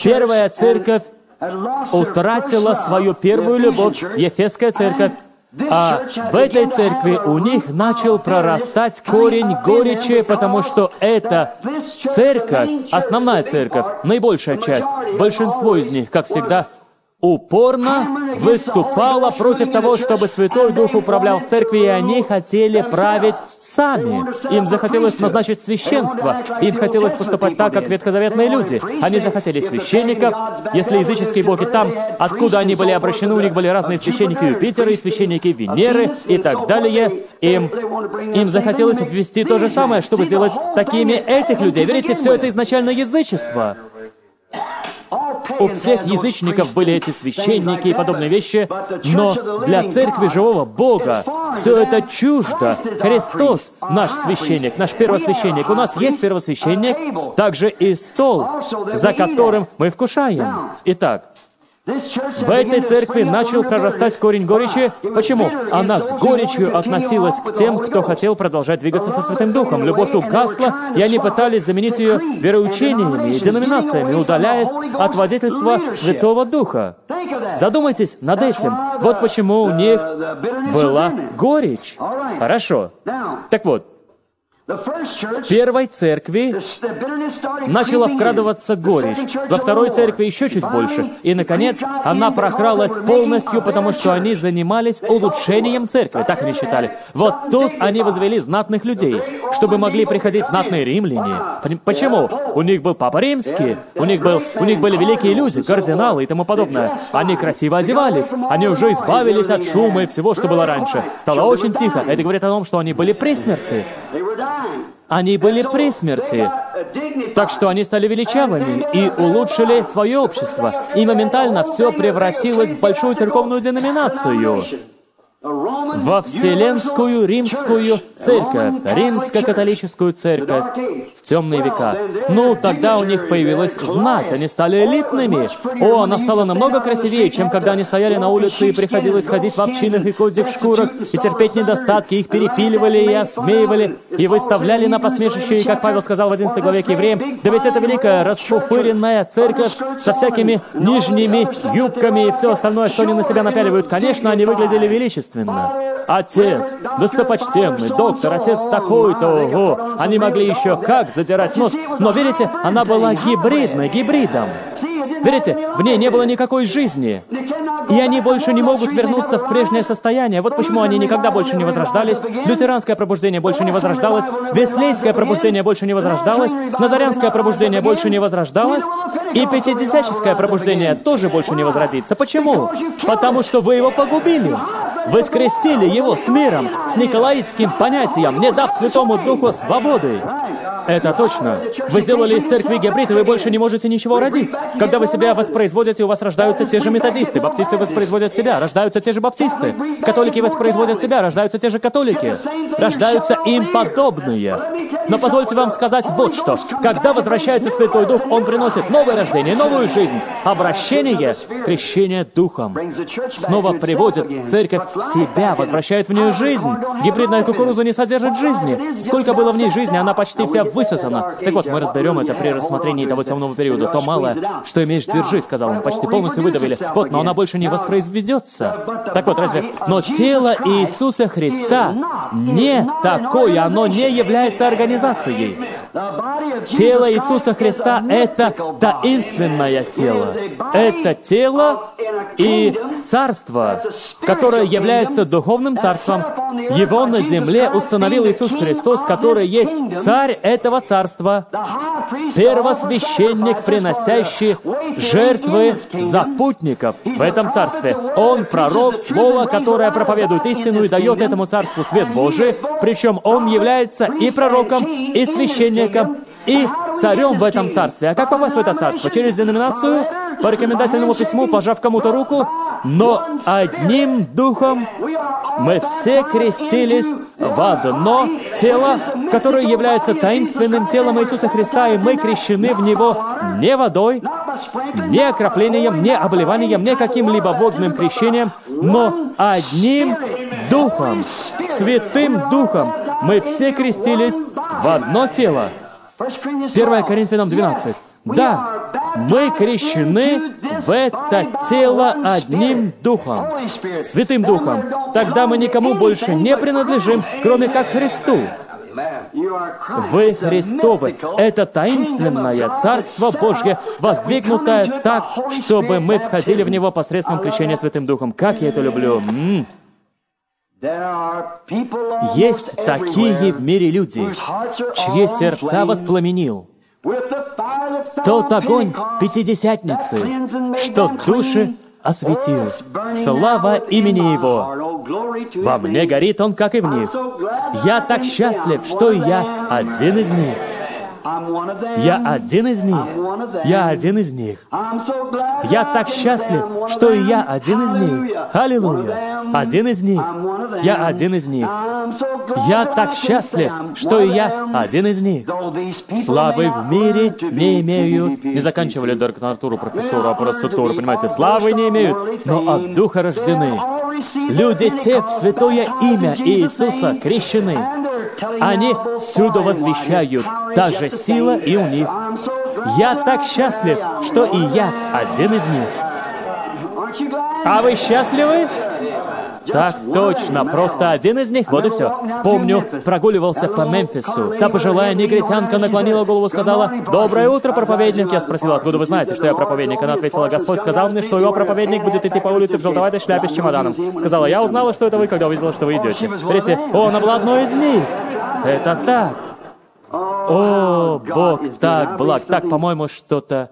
утратила свою первую любовь, Ефесская церковь, а в этой церкви у них начал прорастать корень горечи, потому что эта церковь, основная церковь, наибольшая часть, большинство из них, как всегда, упорно выступала против того, чтобы Святой Дух управлял в церкви, и они хотели править сами. Им захотелось назначить священство, им хотелось поступать так, как ветхозаветные люди. Они захотели священников. Если языческие боги там, откуда они были обращены, у них были разные священники Юпитера и священники Венеры и так далее. Им захотелось ввести то же самое, чтобы сделать такими этих людей. Видите, все это изначально язычество. У всех язычников были эти священники и подобные вещи, но для церкви живого Бога все это чуждо. Христос наш священник, наш первосвященник. У нас есть первосвященник, также и стол, за которым мы вкушаем. Итак, в этой церкви начал прорастать корень горечи. Почему? Она с горечью относилась к тем, кто хотел продолжать двигаться со Святым Духом. Любовь угасла, и они пытались заменить ее вероучениями и деноминациями, удаляясь от водительства Святого Духа. Задумайтесь над этим. Вот почему у них была горечь. Хорошо. Так вот, в первой церкви начала вкрадываться горечь, во второй церкви еще чуть больше, и, наконец, она прокралась полностью, потому что они занимались улучшением церкви, так они считали. Вот тут они возвели знатных людей, чтобы могли приходить знатные римляне. Почему? У них был Папа Римский, у них были великие люди, кардиналы и тому подобное. Они красиво одевались, они уже избавились от шума и всего, что было раньше. Стало очень тихо. Это говорит о том, что они были при смерти. Они были при смерти. Так что они стали величавыми и улучшили свое общество. И моментально все превратилось в большую церковную деноминацию. Во Вселенскую Римскую Церковь, Римско-католическую Церковь в темные века. Ну, тогда у них появилась знать, они стали элитными. О, она стала намного красивее, чем когда они стояли на улице и приходилось ходить в овчинах и козьих шкурах и терпеть недостатки, их перепиливали и осмеивали, и выставляли на посмешище, и, как Павел сказал в 11 главе к Евреям, да ведь это великая расфуфыренная церковь со всякими нижними юбками и все остальное, что они на себя напяливают. Конечно, они выглядели величественно. Отец, достопочтенный, доктор, отец такой-то, ого. Они могли еще как задирать нос, но, видите, она была гибридом. Видите, в ней не было никакой жизни. И они больше не могут вернуться в прежнее состояние. Вот почему они никогда больше не возрождались. Лютеранское пробуждение больше не возрождалось. Веслейское пробуждение больше не возрождалось. Назарянское пробуждение больше не возрождалось. И пятидесяческое пробуждение тоже больше не возродится. Почему? Потому что вы его погубили. Вы скрестили его с миром, с николаитским понятием, не дав Святому Духу свободы. Это точно. Вы сделали из церкви гибрид, и вы больше не можете ничего родить. Когда вы себя воспроизводите, у вас рождаются те же методисты. Баптисты воспроизводят себя, рождаются те же баптисты. Католики воспроизводят себя, рождаются те же католики. Рождаются им подобные. Но позвольте вам сказать вот что. Когда возвращается Святой Дух, Он приносит новое рождение, новую жизнь. Обращение, крещение Духом. Снова приводит церковь в себя, возвращает в нее жизнь. Гибридная кукуруза не содержит жизни. Сколько было в ней жизни, она почти вся высосана. Так вот, мы разберем это при рассмотрении того темного периода. То малое, что имеешь, держи, сказал он, почти полностью выдавили. Вот, но она больше не воспроизведется. Так вот, разве? Но тело Иисуса Христа не такое, оно не является организацией. Тело Иисуса Христа — это таинственное тело. Это тело и царство, которое является духовным царством. Его на земле установил Иисус Христос, который есть царь этого царства, первосвященник, приносящий жертвы за путников в этом царстве. Он пророк, слово, которое проповедует истину и дает этому царству свет Божий, причем он является и пророком, и священником, и царем в этом царстве. А как попасть в это царство? Через деноминацию, по рекомендательному письму, пожав кому-то руку, но одним духом мы все крестились в одно тело, которое является таинственным телом Иисуса Христа, и мы крещены в Него не водой, не окроплением, не обливанием, не каким-либо водным крещением, но одним Духом, Святым Духом. Мы все крестились в одно тело. 1 Коринфянам 12. Да, мы крещены в это тело одним Духом, Святым Духом. Тогда мы никому больше не принадлежим, кроме как Христу. Вы Христовы. Это таинственное Царство Божье, воздвигнутое так, чтобы мы входили в него посредством крещения Святым Духом. Как я это люблю! Есть такие в мире люди, чьи сердца воспламенил тот огонь Пятидесятницы, что души осветил. Слава имени Его! Во мне горит Он, как и в них. Я так счастлив, что я один из них. Я один из них. Я один из них. Я так счастлив, что и я один из них. Аллилуйя. Один из них. Я один из них. Я так счастлив, что и я один из них. Славы в мире не имеют. Не заканчивали докторатуру профессора апостатуру, понимаете? Славы не имеют, но от Духа рождены. Люди те в святое имя Иисуса крещены. Они всюду возвещают. Та же сила и у них. Я так счастлив, что и я один из них. А вы счастливы? Так точно, просто один из них, вот и все. Помню, прогуливался по Мемфису. Та пожилая негритянка наклонила голову, сказала: «Доброе утро, проповедник!» Я спросил: «Откуда вы знаете, что я проповедник?» Она ответила: «Господь сказал мне, что его проповедник будет идти по улице в желтоватой шляпе с чемоданом». Сказала: «Я узнала, что это вы, когда увидела, что вы идете». Видите, она была одной из них. Это так. О, Бог так благ. Так, по-моему, что-то...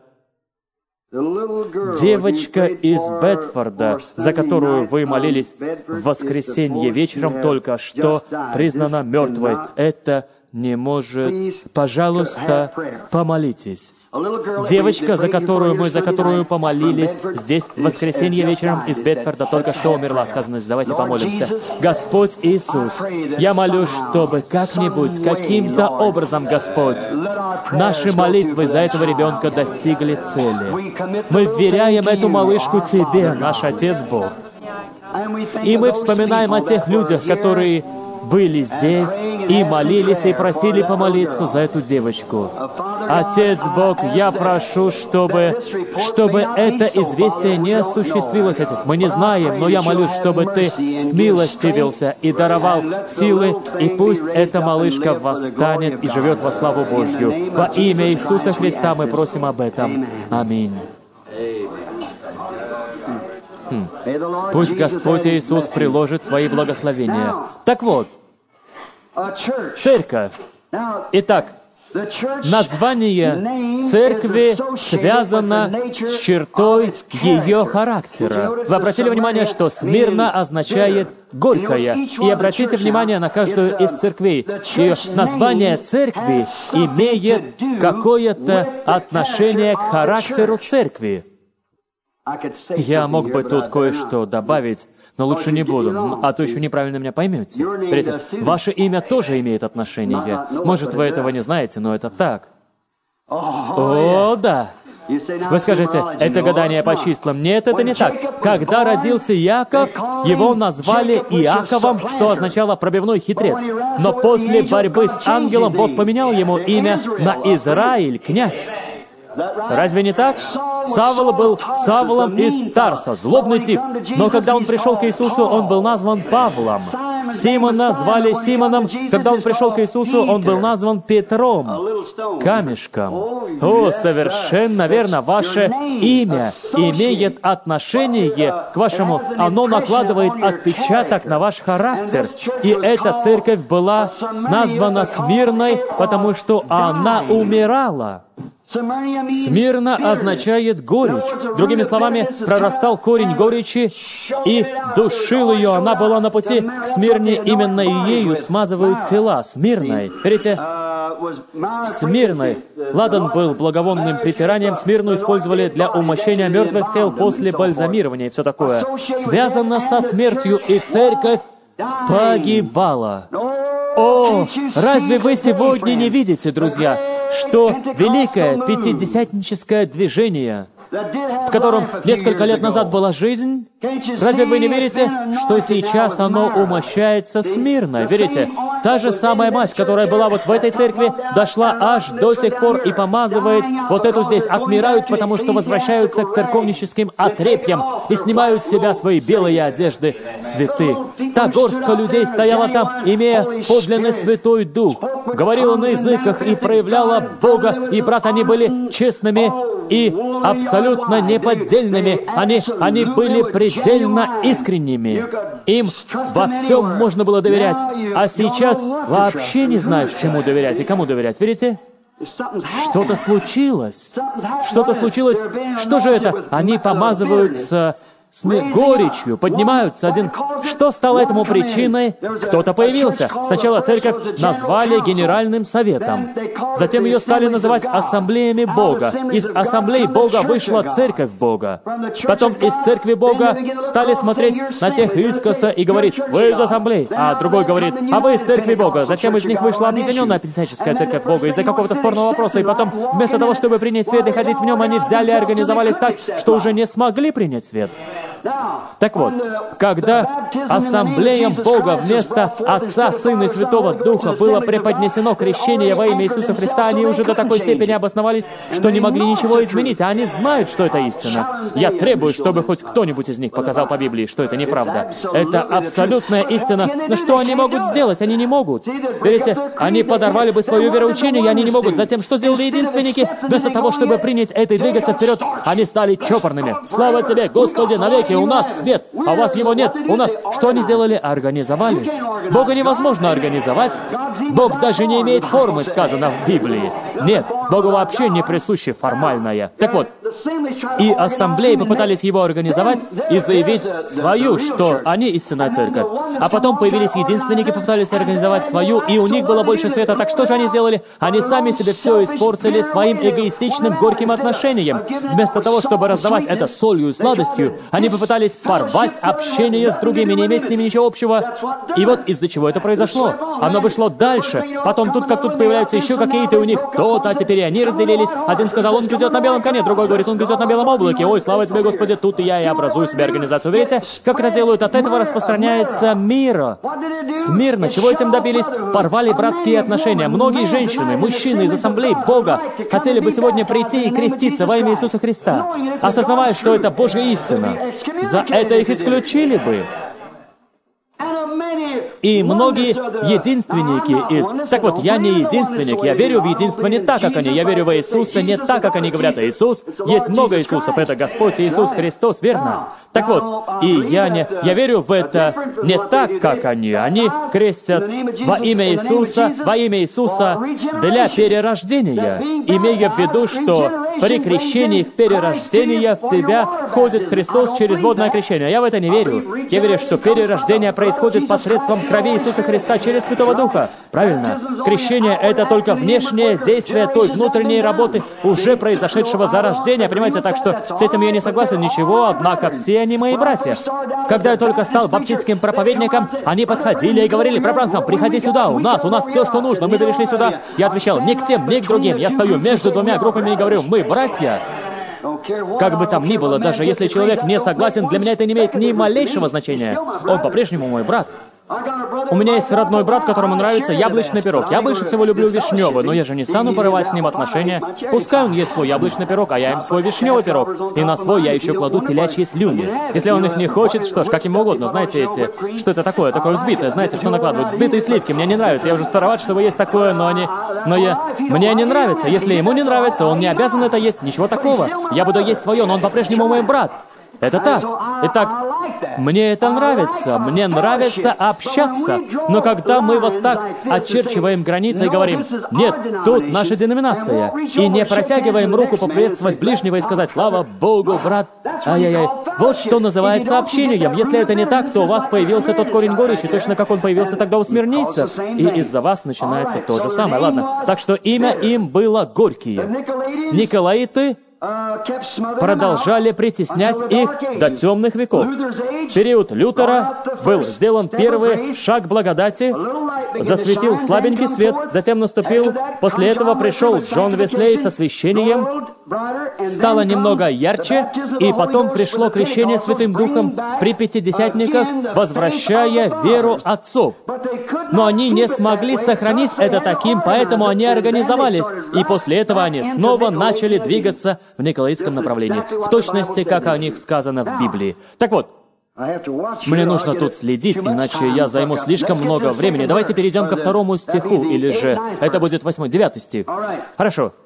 Девочка из Бетфорда, за которую вы молились в воскресенье вечером только что, признана мертвой. Это не может... Пожалуйста, помолитесь. Девочка, за которую помолились здесь в воскресенье вечером из Бетфорда, только что умерла. Сказано, давайте помолимся. Господь Иисус, я молюсь, чтобы как-нибудь, каким-то образом, Господь, наши молитвы за этого ребенка достигли цели. Мы вверяем эту малышку Тебе, наш Отец Бог. И мы вспоминаем о тех людях, которые были здесь и молились, и просили помолиться за эту девочку. Отец Бог, я прошу, чтобы это известие не осуществилось, Отец. Мы не знаем, но я молюсь, чтобы Ты смилостивился и даровал силы, и пусть эта малышка восстанет и живет во славу Божью. Во имя Иисуса Христа мы просим об этом. Аминь. Пусть Господь Иисус приложит свои благословения. Так вот, церковь. Итак, название церкви связано с чертой ее характера. Вы обратили внимание, что «Смирна» означает «горькая». И обратите внимание на каждую из церквей. Ее название церкви имеет какое-то отношение к характеру церкви. Я мог бы тут кое-что добавить, но лучше не буду, а то еще неправильно меня поймете. Смотрите, ваше имя тоже имеет отношение. Может, вы этого не знаете, но это так. О, да. Вы скажете, это гадание по числам. Нет, это не так. Когда родился Иаков, его назвали Иаковом, что означало «пробивной хитрец». Но после борьбы с ангелом Бог поменял ему имя на Израиль, князь. Разве не так? Савл был Савлом из Тарса, злобный тип. Но когда он пришел к Иисусу, он был назван Павлом. Симона звали Симоном. Когда он пришел к Иисусу, он был назван Петром, камешком. О, совершенно верно. Ваше имя имеет отношение к вашему. Оно накладывает отпечаток на ваш характер. И эта церковь была названа Смирной, потому что она умирала. Смирна означает горечь. Другими словами, прорастал корень горечи и душил ее. Она была на пути к Смирне, именно ею смазывают тела. Смирной. Видите? Смирной. Ладан был благовонным притиранием. Смирну использовали для умощения мертвых тел после бальзамирования и все такое. Связано со смертью, и церковь погибала. О, разве вы сегодня не видите, друзья, что великое пятидесятническое движение, в котором несколько лет назад была жизнь, разве вы не верите, что сейчас оно умощается Смирной? Верите? Та же самая мазь, которая была вот в этой церкви, дошла аж до сих пор и помазывает вот эту здесь. Отмирают, потому что возвращаются к церковническим отрепьям и снимают с себя свои белые одежды святых. Та горстка людей стояла там, имея подлинный Святой Дух, говорила на языках и проявляла Бога, и, брат, они были честными и абсолютно неподдельными. Они были предельно искренними. Им во всем можно было доверять. А сейчас вообще не знаешь, чему доверять и кому доверять. Верите? Что-то случилось. Что-то случилось. Что же это? Они помазываются с горечью поднимаются один. Что стало этому причиной? Кто-то появился. Сначала церковь назвали Генеральным Советом. Затем ее стали называть Ассамблеями Бога. Из Ассамблей Бога вышла Церковь Бога. Потом из Церкви Бога стали смотреть на тех искоса и говорить: «Вы из Ассамблей», а другой говорит: «А вы из Церкви Бога». Затем из них вышла Объединенная Пятидесятническая Церковь Бога из-за какого-то спорного вопроса, и потом, вместо того, чтобы принять свет и ходить в нем, они взяли и организовались так, что уже не смогли принять свет. Так вот, когда Ассамблеям Бога вместо Отца, Сына и Святого Духа было преподнесено крещение во имя Иисуса Христа, они уже до такой степени обосновались, что не могли ничего изменить, а они знают, что это истина. Я требую, чтобы хоть кто-нибудь из них показал по Библии, что это неправда. Это абсолютная истина. Но что они могут сделать? Они не могут. Видите, они подорвали бы свое вероучение, и они не могут. Затем, что сделали единственники? Вместо того, чтобы принять это и двигаться вперед, они стали чопорными. Слава Тебе, Господи, навеки! У нас свет, а у вас его нет. У нас... Что они сделали? Организовались. Бога невозможно организовать. Бог даже не имеет формы, сказано в Библии. Нет, Богу вообще не присуще формальное. Так вот, и ассамблеи попытались его организовать и заявить свою, что они истинная церковь. А потом появились единственники, попытались организовать свою, и у них было больше света. Так что же они сделали? Они сами себе все испортили своим эгоистичным, горьким отношением. Вместо того, чтобы раздавать это солью и сладостью, они попытались порвать общение с другими, не иметь с ними ничего общего. И вот из-за чего это произошло. Оно бы шло дальше. Потом тут как тут появляются еще какие-то у них то-то, а теперь и они разделились. Один сказал: он грядет на белом коне, другой говорит: он грядет на белом облаке. Ой, слава Тебе, Господи, тут и я и образую себе организацию. Видите, как это делают? От этого распространяется мир. Смирно. Чего этим добились? Порвали братские отношения. Многие женщины, мужчины из ассамблей Бога хотели бы сегодня прийти и креститься во имя Иисуса Христа, осознавая, что это Божья истина. За это их исключили бы. И многие единственники из... Так вот, я не единственник, я верю в единство не так, как они. Я верю в Иисуса не так, как они говорят. Иисус, есть много Иисусов, это Господь Иисус Христос, верно? Так вот, и я верю в это не так, как они. Они крестят во имя Иисуса для перерождения, имея в виду, что при крещении в перерождение в тебя входит Христос через водное крещение. Я в это не верю. Я верю, что перерождение происходит посредством крови Иисуса Христа через Святого Духа. Правильно. Крещение — это только внешнее действие той внутренней работы, уже произошедшего зарождения. Понимаете, так что с этим я не согласен ничего, однако все они мои братья. Когда я только стал баптистским проповедником, они подходили и говорили: «Брат Бранхам, приходи сюда, у нас все, что нужно, мы перешли сюда». Я отвечал: ни к тем, ни к другим. Я стою между двумя группами и говорю: мы братья. Как бы там ни было, даже если человек не согласен, для меня это не имеет ни малейшего значения. Он по-прежнему мой брат. У меня есть родной брат, которому нравится яблочный пирог. Я больше всего люблю вишневый, но я же не стану порывать с ним отношения. Пускай он ест свой яблочный пирог, а я им свой вишневый пирог. И на свой я еще кладу телячьи слюни. Если он их не хочет, что ж, как ему угодно. Знаете, что это такое? Такое взбитое. Знаете, что накладывают? Взбитые сливки. Мне не нравится. Я уже староват, чтобы есть такое, мне не нравится. Если ему не нравится, он не обязан это есть. Ничего такого. Я буду есть свое, но он по-прежнему мой брат. Это так. Итак, мне это нравится. Мне нравится общаться. Но когда мы вот так очерчиваем границы и говорим: нет, тут наша деноминация, и не протягиваем руку поприветствовать ближнего и сказать: слава Богу, брат, ай-яй-яй. Вот что называется общением. Если это не так, то у вас появился тот корень горечи, точно как он появился тогда у смирнийцев. И из-за вас начинается то же самое. Ладно, так что имя им было Горькие. Николаиты продолжали притеснять их до темных веков. В период Лютера был сделан первый шаг благодати, засветил слабенький свет, затем наступил, после этого пришел Джон Веслей с освящением, стало немного ярче, и потом пришло крещение Святым Духом при пятидесятниках, возвращая веру отцов. Но они не смогли сохранить это таким, поэтому они организовались, и после этого они снова начали двигаться в николаитском направлении, в точности, как о них сказано в Библии. Так вот, мне нужно тут следить, иначе я займу слишком много времени. Давайте перейдем ко 2 стиху, или же это будет 8-9 стих. Хорошо.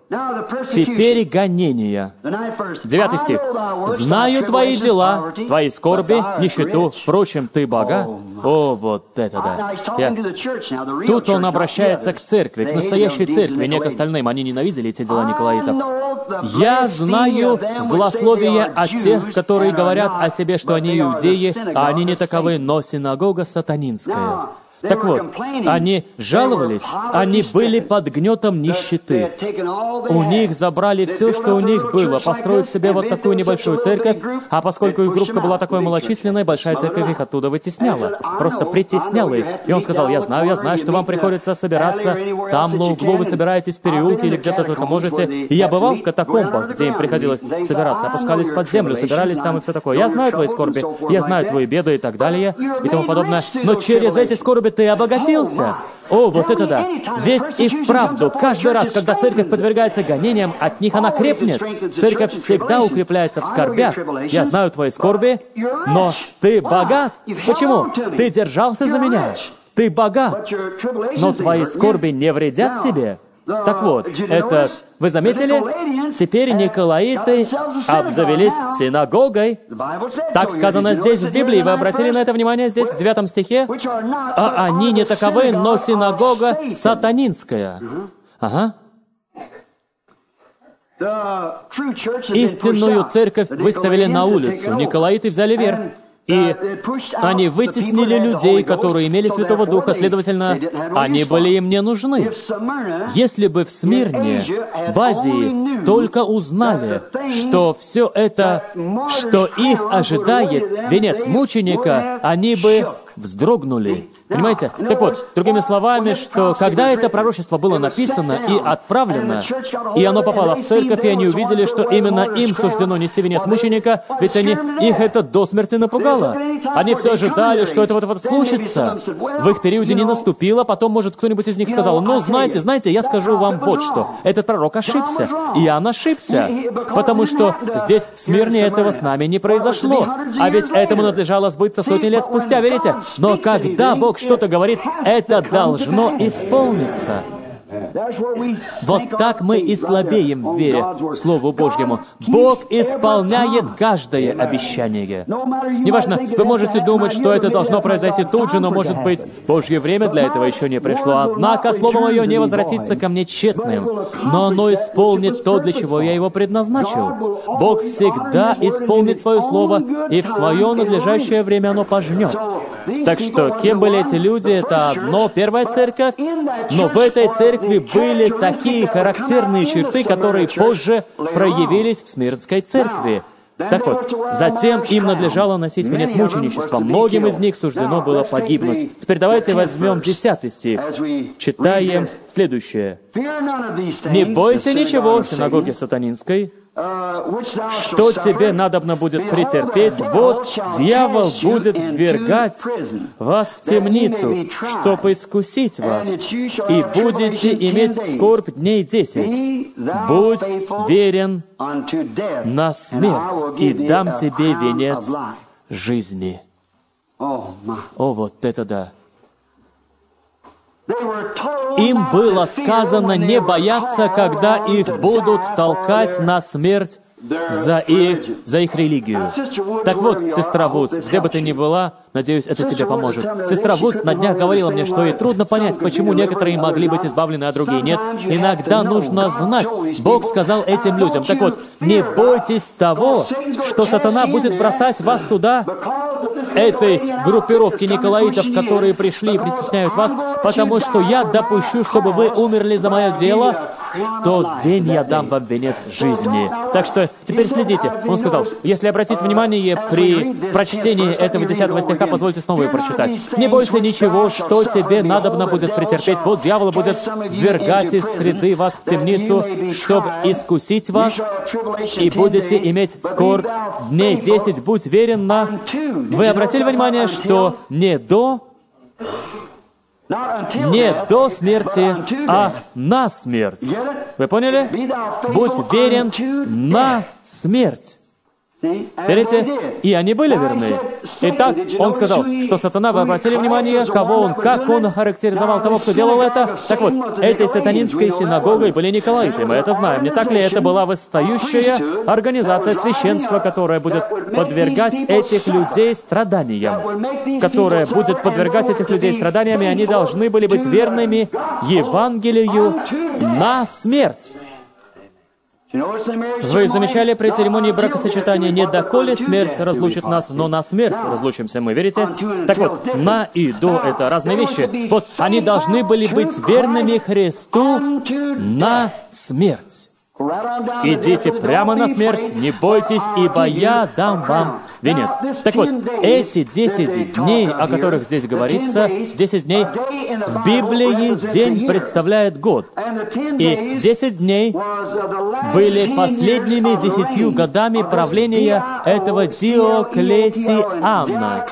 теперь гонения. 9 стих. «Знаю твои дела, твои скорби, нищету, впрочем, ты богат». О, вот это да! Тут он обращается к церкви, к настоящей церкви, не к остальным. Они ненавидели эти дела николаитов. «Я знаю злословие от тех, которые говорят о себе, что они иудеи, а они не таковы, но синагога сатанинская». Так вот, они жаловались, они были под гнетом нищеты. У них забрали все, что у них было, построить себе вот такую небольшую церковь, а поскольку их группа была такой малочисленной, большая церковь их оттуда вытесняла, просто притесняла их. И он сказал: я знаю, что вам приходится собираться, там на углу вы собираетесь в переулке или где-то только можете. И я бывал в катакомбах, где им приходилось собираться, опускались под землю, собирались там и все такое. Я знаю твои скорби, я знаю твои беды и так далее, и тому подобное, но через эти скорби ты обогатился. О, вот это да! Ведь и вправду, каждый раз, когда церковь подвергается гонениям, от них она крепнет. Церковь всегда укрепляется в скорбях. Я знаю твои скорби, но ты богат. Почему? Ты держался за меня. Ты богат, но твои скорби не вредят тебе. Так вот, это, вы заметили? Теперь николаиты обзавелись синагогой. Так сказано здесь в Библии. Вы обратили на это внимание здесь, в 9 стихе? А они не таковы, но синагога сатанинская. Ага. Истинную церковь выставили на улицу. Николаиты взяли верх. И они вытеснили людей, которые имели Святого Духа, следовательно, они были им не нужны. Если бы в Смирне, в Азии, только узнали, что все это, что их ожидает венец мученика, они бы вздрогнули. Понимаете? Так вот, другими словами, что когда это пророчество было написано и отправлено, и оно попало в церковь, и они увидели, что именно им суждено нести венец мученика, ведь их это до смерти напугало. Они все ожидали, что это вот случится. В их периоде не наступило, потом, может, кто-нибудь из них сказал: «Ну, знаете, я скажу вам вот что. Этот пророк ошибся». Иоанн ошибся, потому что здесь, в Смирне, этого с нами не произошло. А ведь этому надлежало сбыться сотни лет спустя, верите? Но когда Бог что-то говорит, это должно исполниться. Вот так мы и слабеем в вере Слову Божьему. Бог исполняет каждое обещание. Неважно, вы можете думать, что это должно произойти тут же, но, может быть, Божье время для этого еще не пришло. Однако Слово Мое не возвратится ко мне тщетным, но оно исполнит то, для чего я его предназначил. Бог всегда исполнит Свое Слово, и в свое надлежащее время оно пожнет. Так что, кем были эти люди, это одно, первая церковь, но в этой церкви были такие характерные черты, которые позже проявились в Смирнской церкви. Так вот, затем им надлежало носить венец мученичества. Многим из них суждено было погибнуть. Теперь давайте возьмем 10 стих. Читаем следующее. «Не бойся ничего, синагоги сатанинской, что тебе надобно будет претерпеть, вот дьявол будет ввергать вас в темницу, чтоб искусить вас, и будете иметь скорбь дней 10. Будь верен на смерть, и дам тебе венец жизни». О, вот это да! Им было сказано не бояться, когда их будут толкать на смерть за их религию. Так вот, сестра Вудс, где бы ты ни была, надеюсь, это тебе поможет. Сестра Вудс на днях говорила мне, что ей трудно понять, почему некоторые могли быть избавлены, а другие нет. Иногда нужно знать. Бог сказал этим людям. Так вот, не бойтесь того, что сатана будет бросать вас туда, этой группировки николаитов, которые пришли и притесняют вас, потому что я допущу, чтобы вы умерли за мое дело, в тот день я дам вам венец жизни. Так что теперь следите. Он сказал, если обратить внимание при прочтении этого 10 стиха, позвольте снова его прочитать. «Не бойся ничего, что тебе надобно будет претерпеть. Вот дьявол будет ввергать из среды вас в темницу, чтобы искусить вас, и будете иметь скорбь дней 10. Будь верен на...» Вы обратили внимание, что не до смерти, а на смерть. Вы поняли? Будь верен на смерть. Видите? И они были верны. Итак, он сказал, что сатана, вы обратили внимание, кого он, как он охарактеризовал того, кто делал это? Так вот, этой сатанинской синагогой были николаиты, мы это знаем. Не так ли? Это была восстающая организация священства, которая будет подвергать этих людей страданиям. Которая будет подвергать этих людей страданиям, и они должны были быть верными Евангелию на смерть. Вы замечали при церемонии бракосочетания, не доколе смерть разлучит нас, но на смерть разлучимся мы, верите? Так вот, на и до — это разные вещи. Вот, они должны были быть верными Христу на смерть. Идите прямо на смерть, не бойтесь, ибо я дам вам венец. Так вот, эти 10 дней, о которых здесь говорится, 10 дней, в Библии день представляет год. И 10 дней были последними 10 годами правления этого Диоклетиана.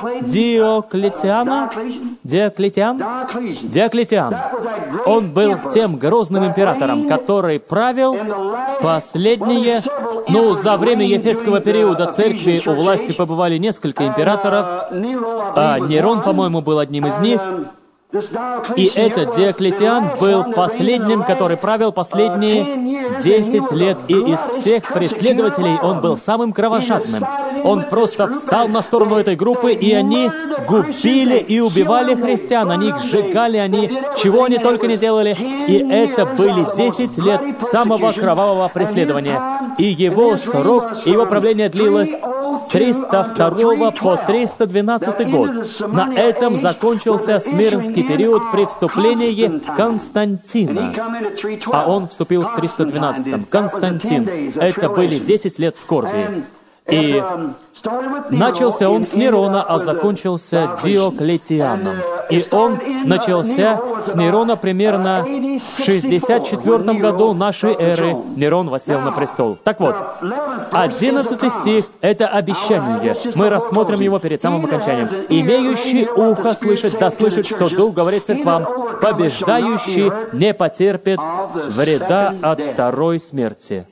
Диоклетиан. Он был тем грозным императором, который правил последние, за время Ефесского периода церкви у власти побывали несколько императоров, а Нерон, по-моему, был одним из них. И этот Диоклетиан был последним, который правил последние 10 лет. И из всех преследователей он был самым кровожадным. Он просто встал на сторону этой группы, и они губили и убивали христиан. Они их сжигали, чего они только не делали. И это были 10 лет самого кровавого преследования. И его срок, и его правление длилось с 302 по 312 год. На этом закончился Смирнский период при вступлении Константина. А он вступил в 312-м. Константин. Это были 10 лет скорби. И начался он с Нерона, а закончился Диоклетианом. И он начался с Нерона примерно в 64 году нашей эры. Нерон воссел на престол. Так вот, 11 стих — это обещание. Мы рассмотрим его перед самым окончанием. «Имеющий ухо слышать, да слышит, что Дух говорит церквам, побеждающий не потерпит вреда от второй смерти».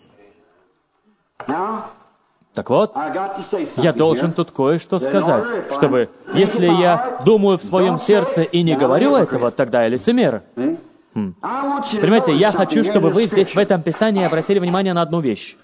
Так вот, я должен тут кое-что сказать, чтобы, если я думаю в своем сердце и не говорю этого, тогда я лицемер. Понимаете, я хочу, чтобы вы здесь в этом Писании обратили внимание на одну вещь.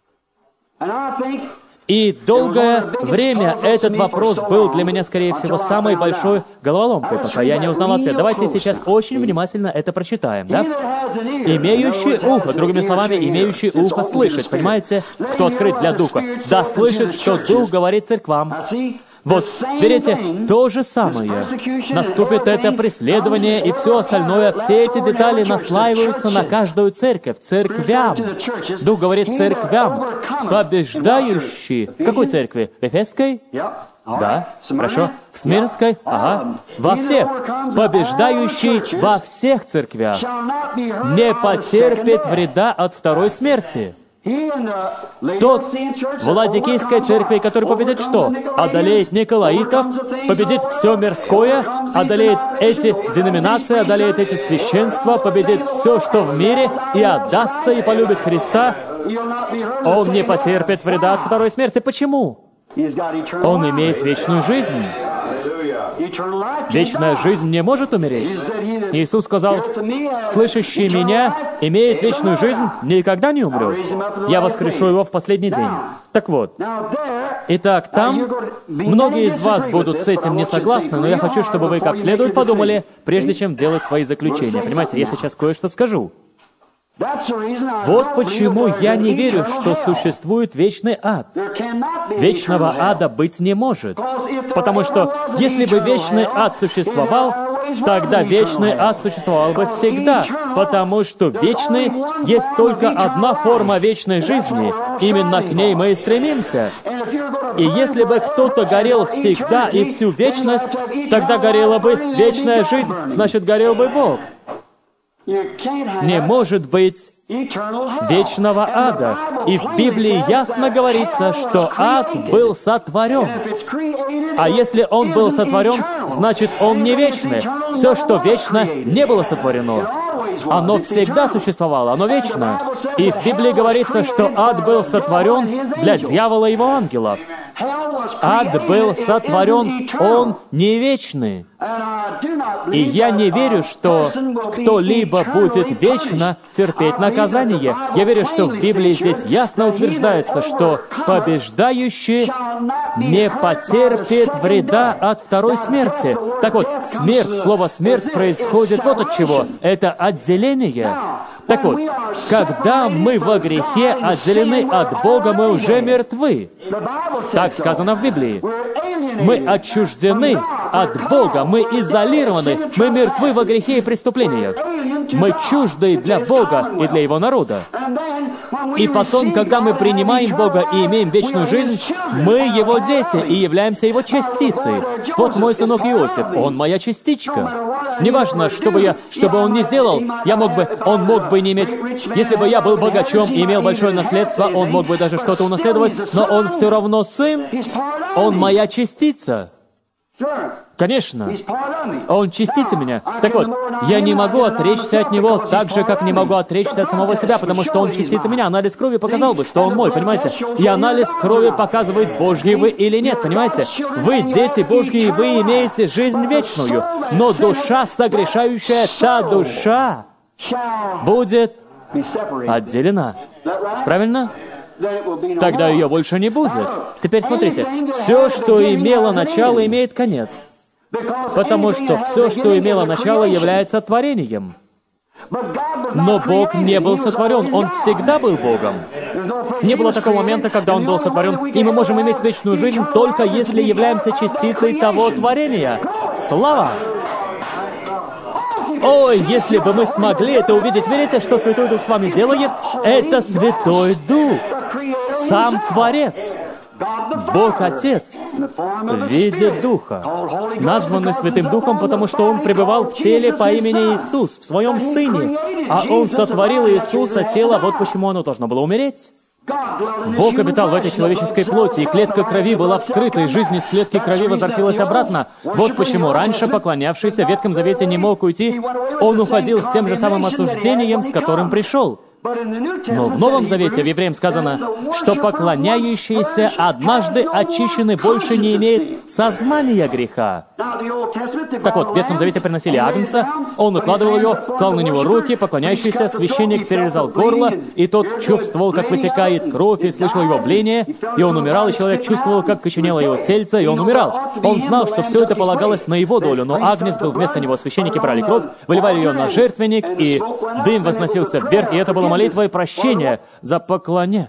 И долгое время этот вопрос был для меня, скорее всего, самой большой головоломкой, пока я не узнал ответ. Давайте сейчас очень внимательно это прочитаем, да? «Имеющий ухо», другими словами, имеющий ухо слышать, понимаете, кто открыт для Духа, да слышит, что Дух говорит церквам. Вот, видите, то же самое. Наступит это преследование и все остальное. Все эти детали наслаиваются на каждую церковь, церквям. Дух говорит церквям, побеждающий. В какой церкви? В Эфесской? Да, хорошо. В Смирнской? Ага. Во всех. Побеждающий во всех церквях не потерпит вреда от второй смерти. Тот в Ладикийской церкви, который победит что? Одолеет Николаитов, победит все мирское, одолеет эти деноминации, одолеет эти священства, победит все, что в мире, и отдастся, и полюбит Христа. Он не потерпит вреда от второй смерти. Почему? Он имеет вечную жизнь. Вечная жизнь не может умереть. Иисус сказал, «Слышащий Меня имеет вечную жизнь, никогда не умрет. Я воскрешу его в последний день». Так вот, итак, там многие из вас будут с этим не согласны, но я хочу, чтобы вы как следует подумали, прежде чем делать свои заключения. Понимаете, я сейчас кое-что скажу. Вот почему я не верю, что существует вечный ад. Вечного ада быть не может. Потому что, если бы вечный ад существовал, тогда вечный ад существовал бы всегда. Потому что вечный есть только одна форма вечной жизни. Именно к ней мы и стремимся. И если бы кто-то горел всегда и всю вечность, тогда горела бы вечная жизнь, значит, горел бы Бог. Не может быть вечного ада. И в Библии ясно говорится, что ад был сотворен. А если он был сотворен, значит, он не вечный. Все, что вечно, не было сотворено. Оно всегда существовало, оно вечно. И в Библии говорится, что ад был сотворен для дьявола и его ангелов. Ад был сотворен, он не вечный. И я не верю, что кто-либо будет вечно терпеть наказание. Я верю, что в Библии здесь ясно утверждается, что побеждающий не потерпит вреда от второй смерти. Так вот, смерть, слово «смерть» происходит вот от чего. Это отделение. Так вот, когда мы во грехе отделены от Бога, мы уже мертвы. Так сказано в Библии. Мы отчуждены от Бога, мы изолированы, мы мертвы во грехе и преступлениях. Мы чужды для Бога и для Его народа. И потом, когда мы принимаем Бога и имеем вечную жизнь, мы Его дети и являемся Его частицей. Вот мой сынок Иосиф, он моя частичка. Неважно, что бы он ни сделал, он мог бы не иметь... Если бы я был богачом и имел большое наследство, он мог бы даже что-то унаследовать, но он все равно сын, он моя частица. Конечно, он частица меня. Так вот, я не могу отречься от него так же, как не могу отречься от самого себя, потому что он частица меня. Анализ крови показал бы, что он мой, понимаете? И анализ крови показывает, Божьи вы или нет, понимаете? Вы дети Божьи, вы имеете жизнь вечную, но душа согрешающая, та душа будет отделена. Правильно? Тогда ее больше не будет. Теперь смотрите, все, что имело начало, имеет конец. Потому что все, что имело начало, является творением. Но Бог не был сотворен, Он всегда был Богом. Не было такого момента, когда Он был сотворен, и мы можем иметь вечную жизнь только если являемся частицей того творения. Слава! Ой, если бы мы смогли это увидеть, верите, что Святой Дух с вами делает? Это Святой Дух, сам Творец, Бог Отец в виде Духа, названный Святым Духом, потому что Он пребывал в теле по имени Иисус, в Своем Сыне, а Он сотворил Иисуса тело, вот почему оно должно было умереть. Бог обитал в этой человеческой плоти, и клетка крови была вскрыта, и жизнь из клетки крови возвратилась обратно. Вот почему раньше поклонявшийся в Ветхом Завете не мог уйти, он уходил с тем же самым осуждением, с которым пришел. Но в Новом Завете в Евреям сказано, что поклоняющиеся однажды очищены больше не имеют сознания греха. Так вот, в Ветхом Завете приносили агнца, он укладывал его, клал на него руки, поклоняющийся, священник перерезал горло, и тот чувствовал, как вытекает кровь, и слышал его бление, и он умирал, и человек чувствовал, как коченело его тельце, и он умирал. Он знал, что все это полагалось на его долю, но агнец был вместо него, священники брали кровь, выливали ее на жертвенник, и дым возносился вверх, и это было молитвой прощения за поклонение.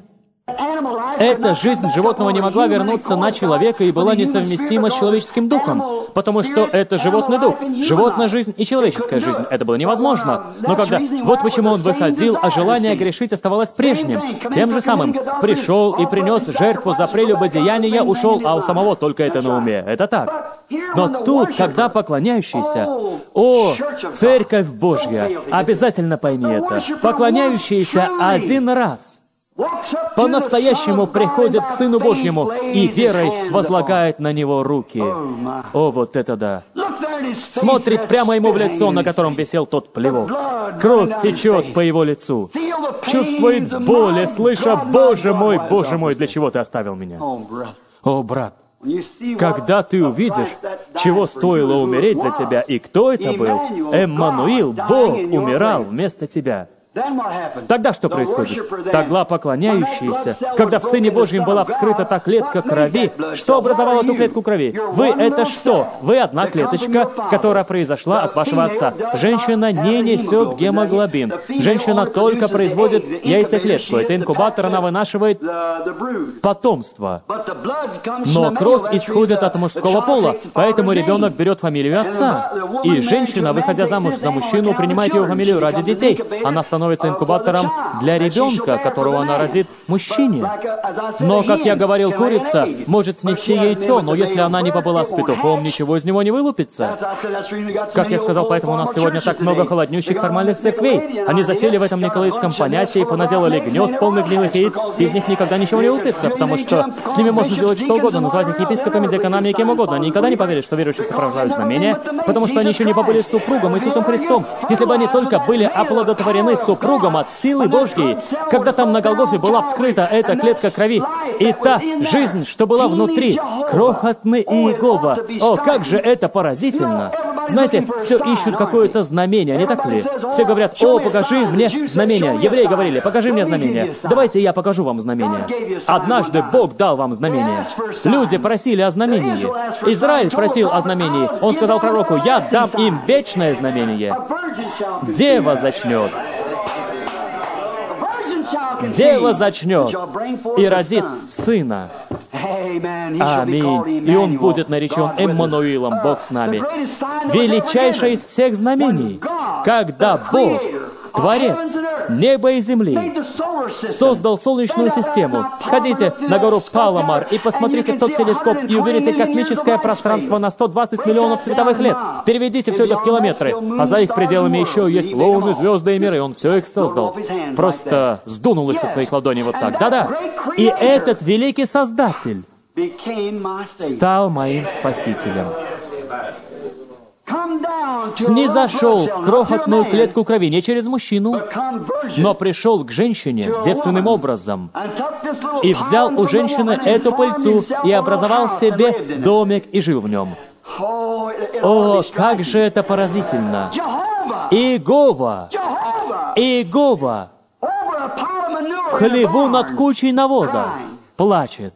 Эта жизнь животного не могла вернуться на человека и была несовместима с человеческим духом, потому что это животный дух. Животная жизнь и человеческая жизнь. Это было невозможно. Но когда... Вот почему он выходил, а желание грешить оставалось прежним. Тем же самым. Пришел и принес жертву за прелюбодеяние, ушел, а у самого только это на уме. Это так. Но тут, когда поклоняющийся... О, Церковь Божья! Обязательно пойми это. Поклоняющийся один раз... по-настоящему приходит к Сыну Божьему и верой возлагает на Него руки. О, вот это да! Смотрит прямо ему в лицо, на котором висел тот плевок. Кровь течет по его лицу. Чувствует боль и слыша: Боже мой, для чего ты оставил меня? О, брат! Когда ты увидишь, чего стоило умереть за тебя и кто это был, Эммануил, Бог, умирал вместо тебя. Тогда что происходит? Тогда поклоняющиеся, когда в Сыне Божьем была вскрыта та клетка крови, что образовало ту клетку крови? Вы — это что? Вы одна клеточка, которая произошла от вашего отца. Женщина не несет гемоглобин. Женщина только производит яйцеклетку. Это инкубатор, она вынашивает потомство. Но кровь исходит от мужского пола, поэтому ребенок берет фамилию отца. И женщина, выходя замуж за мужчину, принимает его фамилию ради детей. Она становится инкубатором для ребенка, которого она родит мужчине. Но, как я говорил, курица может снести яйцо, но если она не побыла с петухом, ничего из него не вылупится. Как я сказал, поэтому у нас сегодня так много холоднющих формальных церквей. Они засели в этом николаитском понятии и понаделали гнезд полных гнилых яиц, из них никогда ничего не лупится, потому что с ними можно делать что угодно, называть их епископами, диаконами и кем угодно. Они никогда не поверят, что верующих сопровождают знамения, потому что они еще не побыли с супругом Иисусом Христом. Если бы они только были оплодотворены супругом супругом от силы Божьей, когда там на Голгофе была вскрыта эта клетка крови, и та жизнь, что была внутри, крохотный Иегова. О, как же это поразительно! Знаете, все ищут какое-то знамение, не так ли? Все говорят: «О, покажи мне знамение». Евреи говорили: «Покажи мне знамение». Давайте я покажу вам знамение. Однажды Бог дал вам знамение. Люди просили о знамении. Израиль просил о знамении. Он сказал пророку: «Я дам им вечное знамение. Дева зачнет. Дева зачнет и родит сына». Аминь. И он будет наречен Эммануилом, Бог с нами. Величайшее из всех знамений, когда Бог, Творец неба и земли, создал Солнечную систему. Сходите на гору Паламар и посмотрите в тот телескоп и увидите космическое пространство на 120 миллионов световых лет. Переведите все это в километры. А за их пределами еще есть луны, звезды и миры. Он все их создал. Просто сдунул их со своих ладоней вот так. Да-да. И этот великий Создатель стал моим Спасителем. Снизошел в крохотную клетку крови не через мужчину, но пришел к женщине девственным образом и взял у женщины эту пыльцу и образовал себе домик и жил в нем. О, как же это поразительно! Иегова! Иегова! В хлеву над кучей навоза плачет.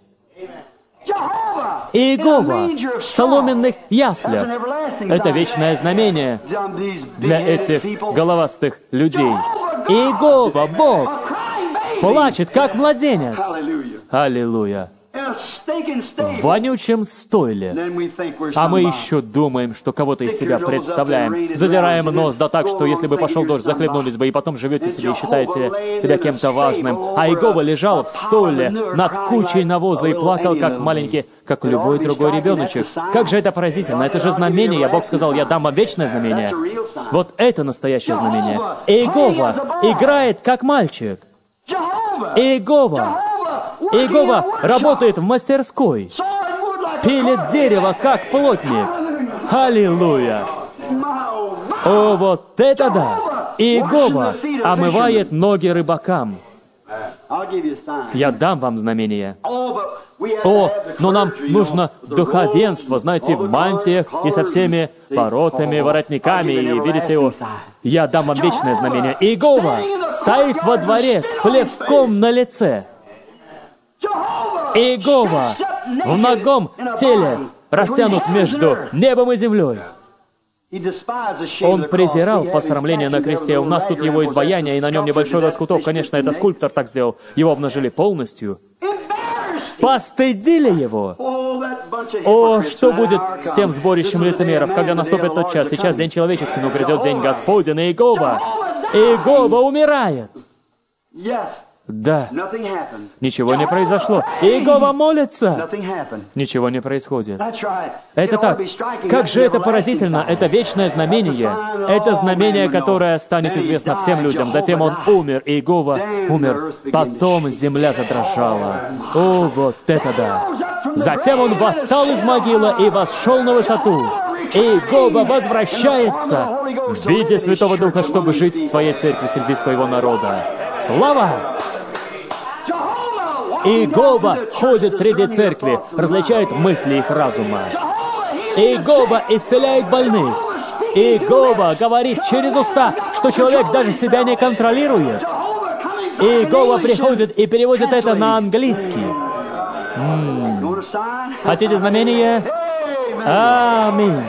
Иегова в соломенных яслях. Это вечное знамение для этих головастых людей. Иегова, Бог, плачет, как младенец. Аллилуйя. В вонючем стойле. А мы еще думаем, что кого-то из себя представляем. Задираем нос, да так, что если бы пошел дождь, захлебнулись бы, и потом живете себе и считаете себя кем-то важным. А Иегова лежал в стойле над кучей навоза и плакал, как маленький, как любой другой ребеночек. Как же это поразительно! Это же знамение. Бог сказал: «Я дам вам вечное знамение». Вот это настоящее знамение. Иегова играет, как мальчик. Иегова работает в мастерской, пилит дерево, как плотник. Аллилуйя! О, вот это да! Иегова омывает ноги рыбакам. Я дам вам знамение. О, но нам нужно духовенство, знаете, в мантиях и со всеми воротами, воротниками, и видите его. Я дам вам вечное знамение. Иегова стоит во дворе с плевком на лице. Иегова в нагом теле растянут между небом и землей. Он презирал посрамление на кресте. У нас тут его изваяние, и на нем небольшой лоскуток. Конечно, это скульптор так сделал. Его обнажили полностью. Постыдили его. О, что будет с тем сборищем лицемеров, когда наступит тот час? Сейчас день человеческий, но грядет день Господень. Иегова умирает. Да. Ничего не произошло. Иегова молится. Ничего не происходит. Это так. Как же это поразительно. Это вечное знамение. Это знамение, которое станет известно всем людям. Затем он умер. Иегова умер. Потом земля задрожала. О, вот это да. Затем он восстал из могилы и восшел на высоту. Иегова возвращается в виде Святого Духа, чтобы жить в своей церкви среди своего народа. Слава! Иегова ходит среди церкви, различает мысли их разума. Иегова исцеляет больных. Иегова говорит через уста, что человек даже себя не контролирует. Иегова приходит и переводит это на английский. Хотите знамение? Аминь.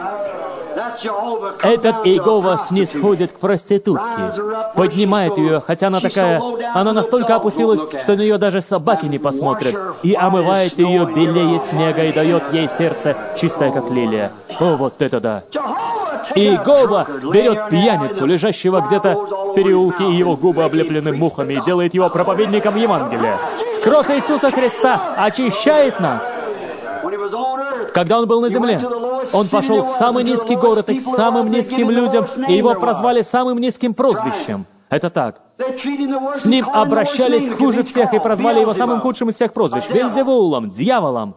Этот Иегова снисходит к проститутке, поднимает ее, хотя она настолько опустилась, что на нее даже собаки не посмотрят, и омывает ее белее снега и дает ей сердце чистое, как лилия. О, вот это да! Иегова берет пьяницу, лежащего где-то в переулке, и его губы облеплены мухами, и делает его проповедником Евангелия. Кровь Иисуса Христа очищает нас. Когда он был на земле, он пошел в самый низкий город и к самым низким людям, и его прозвали самым низким прозвищем. Это так. С ним обращались хуже всех и прозвали его самым худшим из всех прозвищ — Вельзевулом, дьяволом.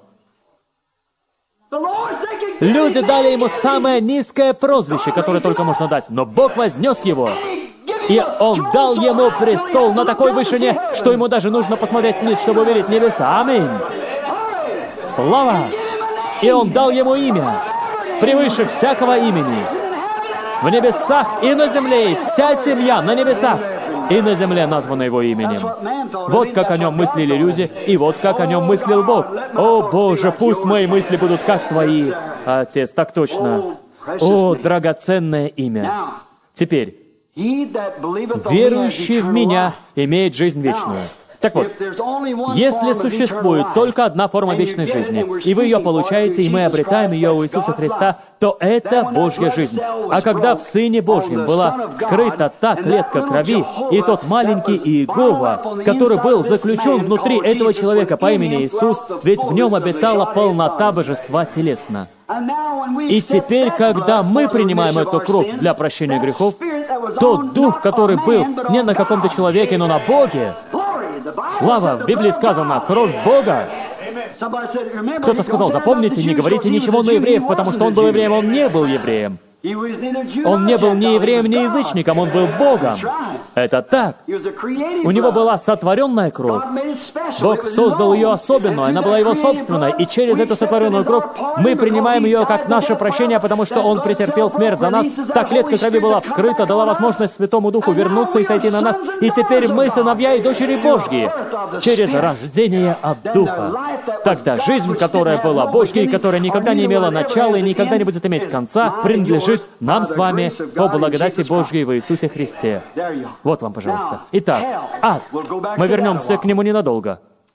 Люди дали ему самое низкое прозвище, которое только можно дать, но Бог вознес его И Он дал ему престол на такой вышине, что ему даже нужно посмотреть вниз, чтобы увидеть небеса. Аминь. Слава! И Он дал ему имя, превыше всякого имени. В небесах и на земле, и вся семья на небесах и на земле названа Его именем. Вот как о Нем мыслили люди, и вот как о Нем мыслил Бог. О, Боже, пусть мои мысли будут как Твои, Отец, так точно. О, драгоценное имя. Теперь, верующий в Меня имеет жизнь вечную. Так вот, если существует только одна форма вечной жизни, и вы ее получаете, и мы обретаем ее у Иисуса Христа, то это Божья жизнь. А когда в Сыне Божьем была скрыта та клетка крови, и тот маленький Иегова, который был заключен внутри этого человека по имени Иисус, ведь в нем обитала полнота божества телесно. И теперь, когда мы принимаем эту кровь для прощения грехов, тот Дух, который был не на каком-то человеке, но на Боге, слава, в Библии сказано, кровь Бога. Кто-то сказал, запомните, не говорите ничего на евреев, потому что он был евреем, он не был евреем. Он не был ни евреем, ни язычником, он был Богом. Это так. У него была сотворенная кровь. Бог создал ее особенную, она была его собственной, и через эту сотворенную кровь мы принимаем ее как наше прощение, потому что он претерпел смерть за нас. Та клетка крови была вскрыта, дала возможность Святому Духу вернуться и сойти на нас, и теперь мы сыновья и дочери Божьи через рождение от Духа. Тогда жизнь, которая была Божьей, которая никогда не имела начала и никогда не будет иметь конца, принадлежит нам с вами по благодати Божьей в Иисусе Христе. Вот вам, пожалуйста. Итак, ад. Мы вернемся к нему ненадолго.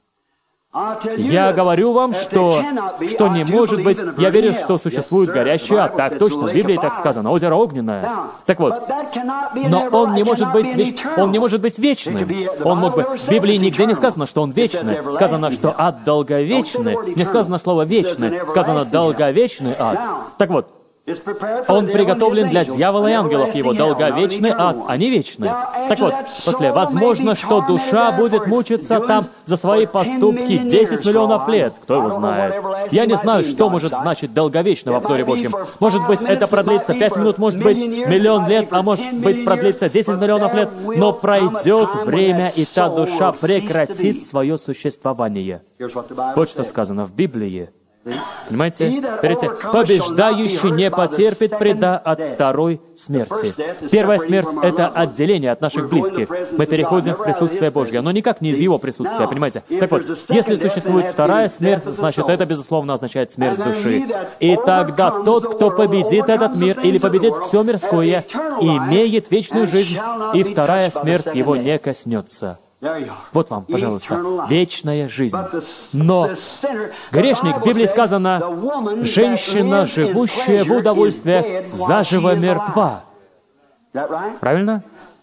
Я говорю вам, что не может быть... Я верю, что существует горящий ад. Так точно, в Библии так сказано. Озеро огненное. Так вот. Но он не может быть вечным. Он мог бы... В Библии нигде не сказано, что он вечный. Сказано, что ад долговечный. Не сказано слово «вечный». Сказано «долговечный ад». Так вот. Он приготовлен для дьявола и ангелов его, долговечный ад, а не вечный. Так вот, после, возможно, что душа будет мучиться там за свои поступки 10 миллионов лет. Кто его знает? Я не знаю, что может значить долговечно в обзоре Божьем. Может быть, это продлится 5 минут, может быть, миллион лет, а может быть, продлится 10 миллионов лет. Но пройдет время, и та душа прекратит свое существование. Вот что сказано в Библии. Понимаете? Побеждающий не потерпит вреда от второй смерти. Первая смерть — это отделение от наших близких. Мы переходим в присутствие Божье, но никак не из Его присутствия, понимаете? Так вот, если существует вторая смерть, значит, это, безусловно, означает смерть души. И тогда тот, кто победит этот мир или победит все мирское, имеет вечную жизнь, и вторая смерть его не коснется. Вот вам, пожалуйста, вечная жизнь. Но грешник, в Библии сказано, женщина, живущая в удовольствиях, заживо мертва. Правильно?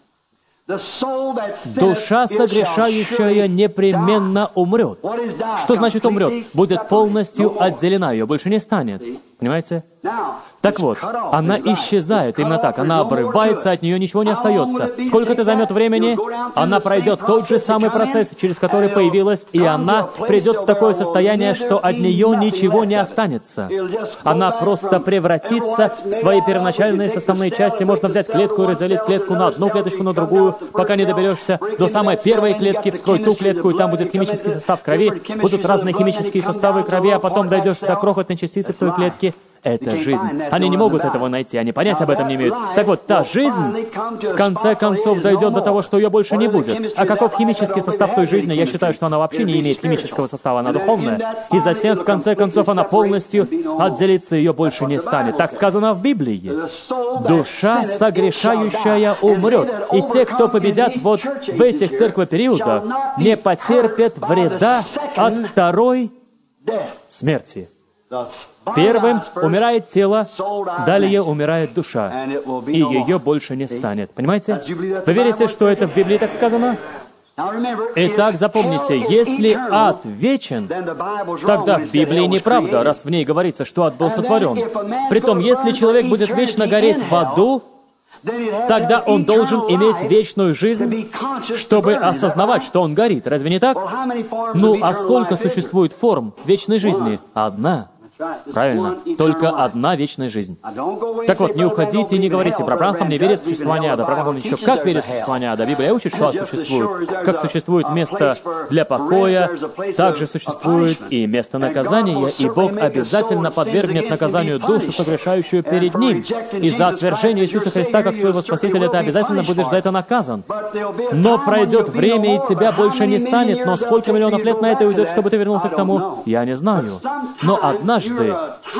Душа, согрешающая, непременно умрет. Что значит умрет? Будет полностью отделена, ее больше не станет. Понимаете? Так вот, она исчезает именно так. Она обрывается, от нее ничего не остается. Сколько это займет времени? Она пройдет тот же самый процесс, через который появилась, и она придет в такое состояние, что от нее ничего не останется. Она просто превратится в свои первоначальные составные части. Можно взять клетку и разделить клетку на одну клеточку, на другую, пока не доберешься до самой первой клетки, вскрой ту клетку, и там будет химический состав крови, будут разные химические составы крови, а потом дойдешь до крохотной частицы в той клетке. Это жизнь. Они не могут этого найти, они понятия об этом не имеют. Так вот, та жизнь, в конце концов, дойдет до того, что ее больше не будет. А каков химический состав той жизни? Я считаю, что она вообще не имеет химического состава, она духовная. И затем, в конце концов, она полностью отделиться ее больше не станет. Так сказано в Библии. Душа, согрешающая, умрет. И те, кто победят вот в этих церквопериодах, не потерпят вреда от второй смерти. Первым умирает тело, далее умирает душа, и ее больше не станет. Понимаете? Вы верите, что это в Библии так сказано? Итак, запомните, если ад вечен, тогда в Библии неправда, раз в ней говорится, что ад был сотворен. Притом, если человек будет вечно гореть в аду, тогда он должен иметь вечную жизнь, чтобы осознавать, что он горит. Разве не так? Ну, а сколько существует форм вечной жизни? Одна. Правильно. Только одна вечная жизнь. Так вот, не уходите и не говорите, Авраам не верит в существование ада. Авраам еще как верит в существование ада. Библия учит, что ад существует. Как существует место для покоя, также существует и место наказания, и Бог обязательно подвергнет наказанию душу, согрешающую перед Ним. И за отвержение Иисуса Христа как своего Спасителя ты обязательно будешь за это наказан. Но пройдет время, и тебя больше не станет, но сколько миллионов лет на это уйдет, чтобы ты вернулся к тому, я не знаю. Но однажды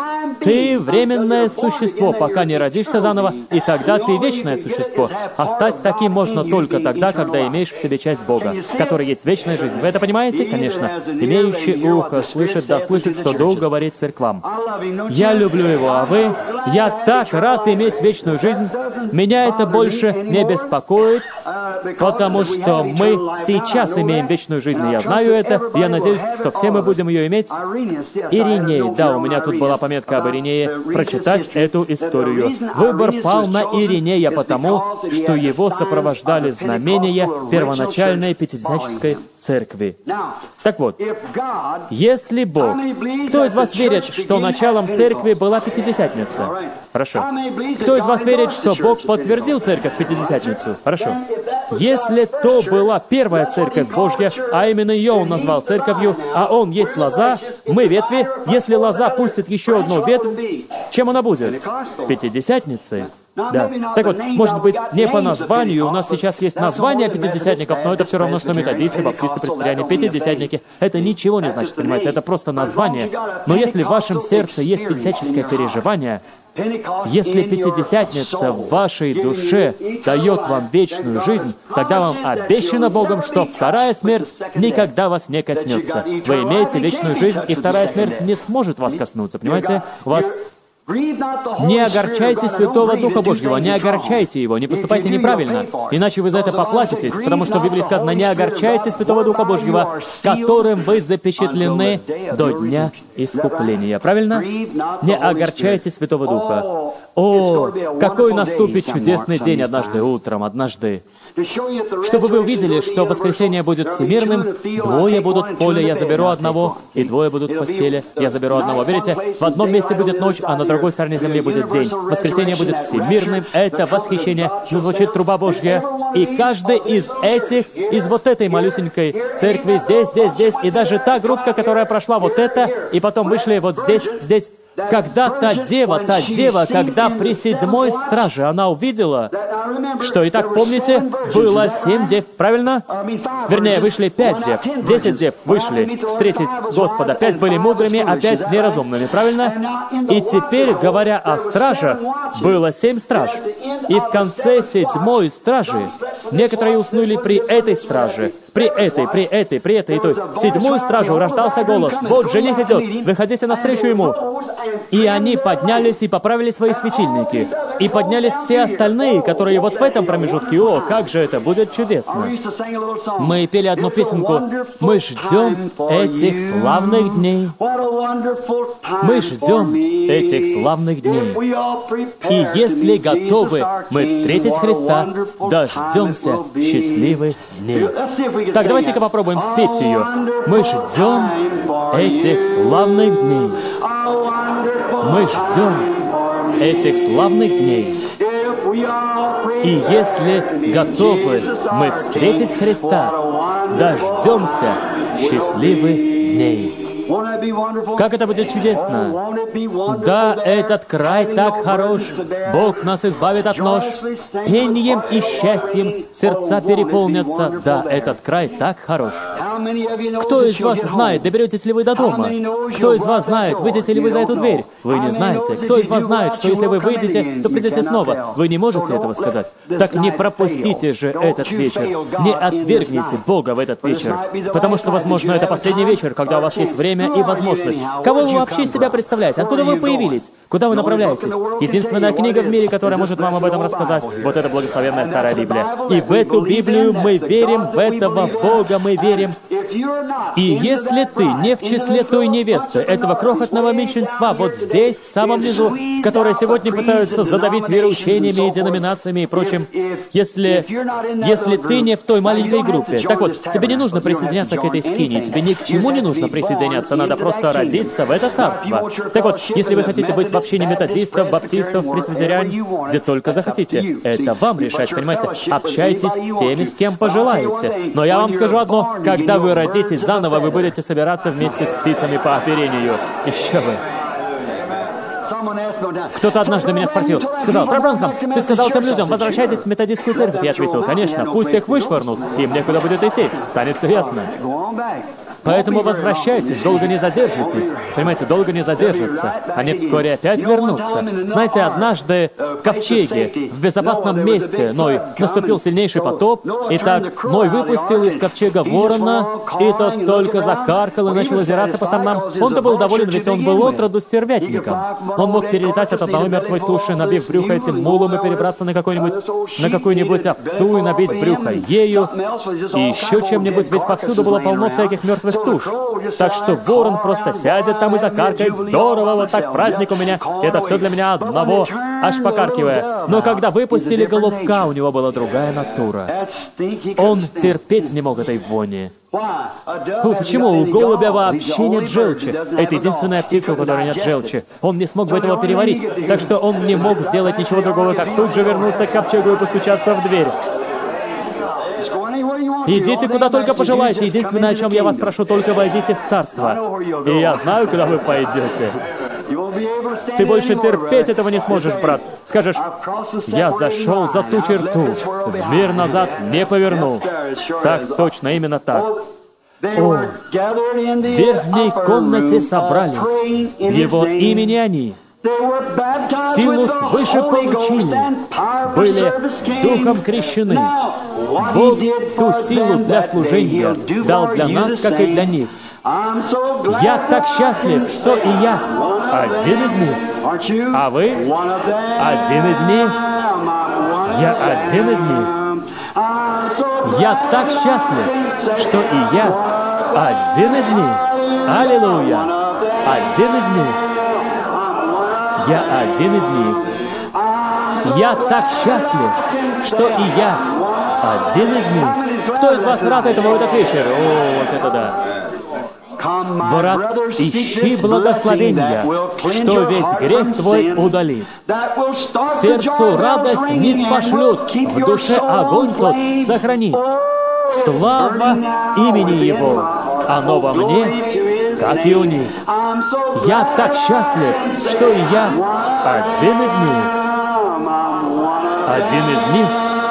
ты временное существо, пока не родишься заново, и тогда ты вечное существо. А стать таким можно только тогда, когда имеешь в себе часть Бога, который есть вечная жизнь. Вы это понимаете? Конечно. Имеющий ухо слышит, да слышит, что Дух говорит церквам. Я люблю Его, а вы? Я так рад иметь вечную жизнь. Меня это больше не беспокоит, потому что мы сейчас имеем вечную жизнь, и я знаю это, и я надеюсь, что все мы будем ее иметь. Ириней, да, у меня тут была пометка об Иринее, прочитать эту историю. Выбор пал на Иринея потому, что его сопровождали знамения первоначальной пятидесятнической церкви. Так вот, если Бог... Кто из вас верит, что началом церкви была Пятидесятница? Хорошо. Кто из вас верит, что Бог подтвердил церковь Пятидесятницу? Хорошо. Если то была первая церковь Божья, а именно ее Он назвал церковью, а Он есть лоза, мы ветви, если лоза пустит еще одну ветвь, чем она будет? Пятидесятницей. Да. Так вот, может быть, не по названию, у нас сейчас есть название пятидесятников, но это все равно, что методисты, баптисты, пресвитериане, пятидесятники. Это ничего не значит, понимаете, это просто название. Но если в вашем сердце есть пятидесятническое переживание, если Пятидесятница в вашей душе дает вам вечную жизнь, тогда вам обещано Богом, что вторая смерть никогда вас не коснется. Вы имеете вечную жизнь, и вторая смерть не сможет вас коснуться, понимаете? У вас... Не огорчайте Святого Духа Божьего, не огорчайте Его, не поступайте неправильно, иначе вы за это поплатитесь, потому что в Библии сказано, не огорчайте Святого Духа Божьего, которым вы запечатлены до дня искупления. Правильно? Не огорчайте Святого Духа. О, какой наступит чудесный день однажды утром, однажды. Чтобы вы увидели, что воскресенье будет всемирным, двое будут в поле, я заберу одного, и двое будут в постели, я заберу одного. Видите, в одном месте будет ночь, а на другой стороне земли будет день. Воскресенье будет всемирным, это восхищение, зазвучит труба Божья, и каждый из этих, из вот этой малюсенькой церкви, здесь, и даже та группка, которая прошла вот это, и потом вышли вот здесь, когда та дева, когда при седьмой страже она увидела, что, итак, помните, было 7 дев, правильно? Вернее, вышли 5 дев, 10 дев вышли встретить Господа. 5 были мудрыми, а 5 неразумными, правильно? И теперь, говоря о страже, было 7 страж. И в конце 7-й стражи некоторые уснули при этой страже, при этой, и той. В 7-ю стражу рождался голос: «Вот жених идет, выходите навстречу ему». И они поднялись и поправили свои светильники. И поднялись все остальные, которые вот в этом промежутке. О, как же это будет чудесно! Мы пели одну песенку. Мы ждем этих славных дней. Мы ждем этих славных дней. И если готовы мы встретить Христа, дождемся счастливых дней. Так, давайте-ка попробуем спеть ее. Мы ждем этих славных дней. Мы ждем этих славных дней. И если готовы мы встретить Христа, дождемся счастливых дней. Как это будет чудесно! Да, этот край так хорош. Бог нас избавит от нож. Пением и счастьем сердца переполнятся. Да, этот край так хорош. Кто из вас знает, доберетесь ли вы до дома? Кто из вас знает, выйдете ли вы за эту дверь? Вы не знаете. Кто из вас знает, что если вы выйдете, то придете снова? Вы не можете этого сказать. Так не пропустите же этот вечер. Не отвергните Бога в этот вечер. Потому что, возможно, это последний вечер, когда у вас есть время и возможность. Кого вы вообще из себя представляете? Откуда вы появились? Куда вы направляетесь? Единственная книга в мире, которая может вам об этом рассказать, вот эта благословенная Старая Библия. И в эту Библию мы верим, в этого Бога мы верим. И если ты не в числе той невесты, этого крохотного меньшинства, вот здесь, в самом низу, которые сегодня пытаются задавить вероучениями и деноминациями и прочим, если ты не в той маленькой группе, так вот, тебе не нужно присоединяться к этой скинии, тебе ни к чему не нужно присоединяться, надо просто родиться в это царство. Так вот, если вы хотите быть в общине методистов, баптистов, пресвитерян, где только захотите, это вам решать, понимаете? Общайтесь с теми, с кем пожелаете. Но я вам скажу одно, когда вы родитесь заново, вы будете собираться вместе с птицами по оперению. Еще бы. Кто-то однажды меня спросил, сказал: «Брат Бранхам, ты сказал тем людям, возвращайтесь в методистскую церковь». Я ответил: «Конечно, пусть их вышвырнут, им некуда будет идти, станет все ясно». Поэтому возвращайтесь, долго не задержитесь. Понимаете, долго не задержатся. Они вскоре опять вернутся. Знаете, однажды в ковчеге, в безопасном месте, Ной, наступил сильнейший потоп, и так Ной выпустил из ковчега ворона, и тот только закаркал и начал озираться по сторонам. Он-то был доволен, ведь он был отроду стервятником. Он мог перелетать от одной мертвой туши, набив брюхо этим мулом, и перебраться на какую-нибудь овцу и набить брюхо ею, и еще чем-нибудь, ведь повсюду было полно всяких мертвых туш. Так что ворон просто сядет там и закаркает. Здорово, вот так праздник у меня. Это все для меня одного, аж покаркивая. Но когда выпустили голубка, у него была другая натура. Он терпеть не мог этой вони. Почему? У голубя вообще нет желчи. Это единственная птица, у которой нет желчи. Он не смог бы этого переварить. Так что он не мог сделать ничего другого, как тут же вернуться к ковчегу и постучаться в дверь. Идите куда только пожелаете. Единственное, о чем я вас прошу, только войдите в царство. И я знаю, куда вы пойдете. Ты больше терпеть этого не сможешь, брат. Скажешь: «Я зашел за ту черту, в мир назад не повернул». Так точно, именно так. О, в верхней комнате собрались. В его имени они силу свыше получили, были духом крещены. Бог ту силу для служения дал для нас, как и для них. Я так счастлив, что и я один из них. А вы? Один из них? Я один из них. Я так счастлив, что и я один из них. Аллилуйя! Один из них. Я один из них. Я так счастлив, что и я один из них. Кто из вас рад этому в этот вечер? О, вот это да. Брат, ищи благословения, что весь грех твой удалит. Сердцу радость не спошлют, в душе огонь тот сохранит. Слава имени Его, оно во мне, как и у них. Я так счастлив, что и я один из них. Один из них.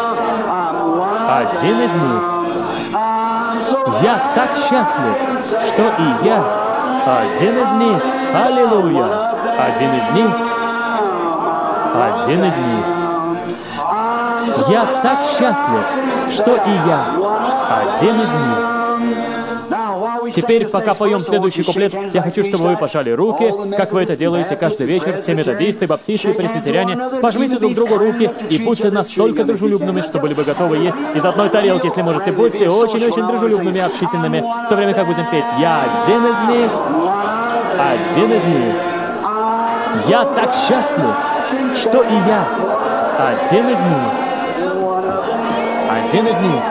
Один из них. Я так счастлив, что и я один из них. Аллилуйя! Один из них. Один из них. Я так счастлив, что и я один из них. Теперь, пока поем следующий куплет, я хочу, чтобы вы пожали руки, как вы это делаете каждый вечер, все методисты, баптисты, пресвитеряне. Пожмите друг другу руки и будьте настолько дружелюбными, что были бы готовы есть из одной тарелки, если можете. Будьте очень-очень дружелюбными, общительными, в то время как будем петь «Я один из них, один из них». Я так счастлив, что и я один из них. Один из них.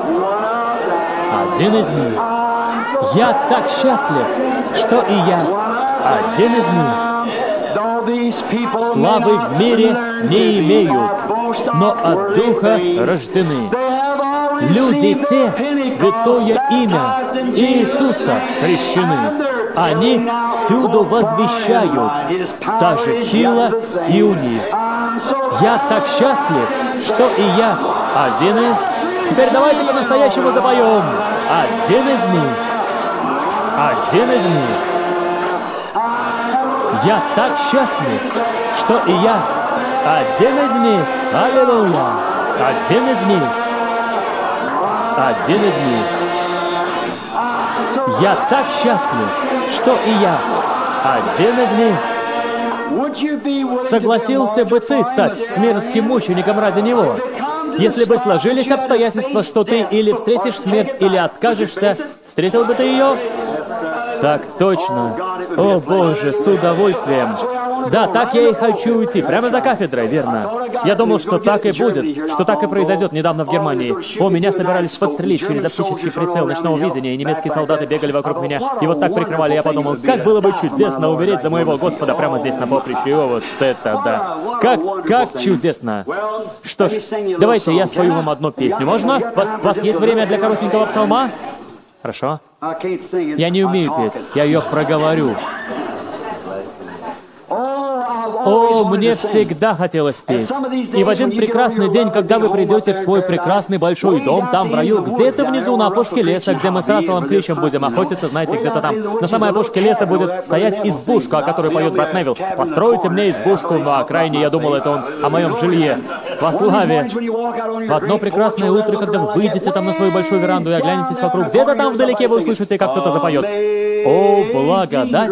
Один из них. Я так счастлив, что и я один из них. Славы в мире не имеют, но от Духа рождены. Люди те, святое имя Иисуса крещены. Они всюду возвещают, та же сила и у них. Я так счастлив, что и я один из... Теперь давайте по-настоящему запоем. Один из них. Один из них. Я так счастлив, что и я один из них. Аллилуйя. Один из них. Один из них. Я так счастлив, что и я один из них. Согласился бы ты стать смертским мучеником ради него? Если бы сложились обстоятельства, что ты или встретишь смерть, или откажешься, встретил бы ты ее? Так точно. О, Боже, с удовольствием. Да, так я и хочу уйти, прямо за кафедрой, верно? Я думал, что так и будет, что так и произойдет недавно в Германии. О, меня собирались подстрелить через оптический прицел ночного видения, и немецкие солдаты бегали вокруг меня, и вот так прикрывали. Я подумал, как было бы чудесно умереть за моего Господа прямо здесь на поприще. О, вот это да. Как чудесно. Что ж, давайте я спою вам одну песню. Можно? У вас есть время для коротенького псалма? Хорошо. Я не умею петь, я ее проговорю. О, мне всегда хотелось петь. И в один прекрасный день, когда вы придете в свой прекрасный большой дом, там в раю, где-то внизу на опушке леса, где мы с Расселом Кричем будем охотиться, знаете, где-то там. На самой опушке леса будет стоять избушка, о которой поет брат Невилл. Постройте мне избушку на окраине, я думал, это он о моем жилье. Во славе. В одно прекрасное утро, когда вы выйдете там на свою большую веранду и оглянетесь вокруг, где-то там вдалеке вы услышите, как кто-то запоет. О, благодать!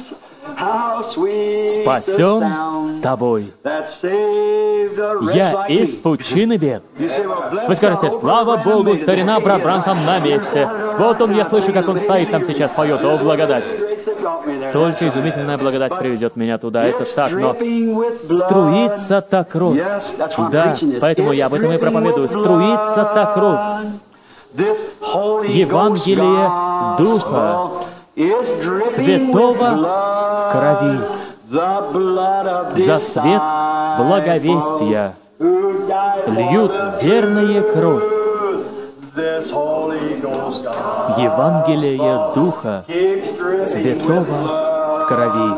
Спасен тобой. Я из пучины бед. Вы скажете, слава Богу, старина брат Бранхам на месте. Вот он, я слышу, как он стоит там сейчас, поет. О, благодать. Только изумительная благодать приведет меня туда. Это так, но струится та кровь. Да, поэтому я об этом и проповедую. Струится та кровь. Евангелие Духа Святого в крови, за свет благовестия льют верные кровь. Евангелие Духа Святого в крови.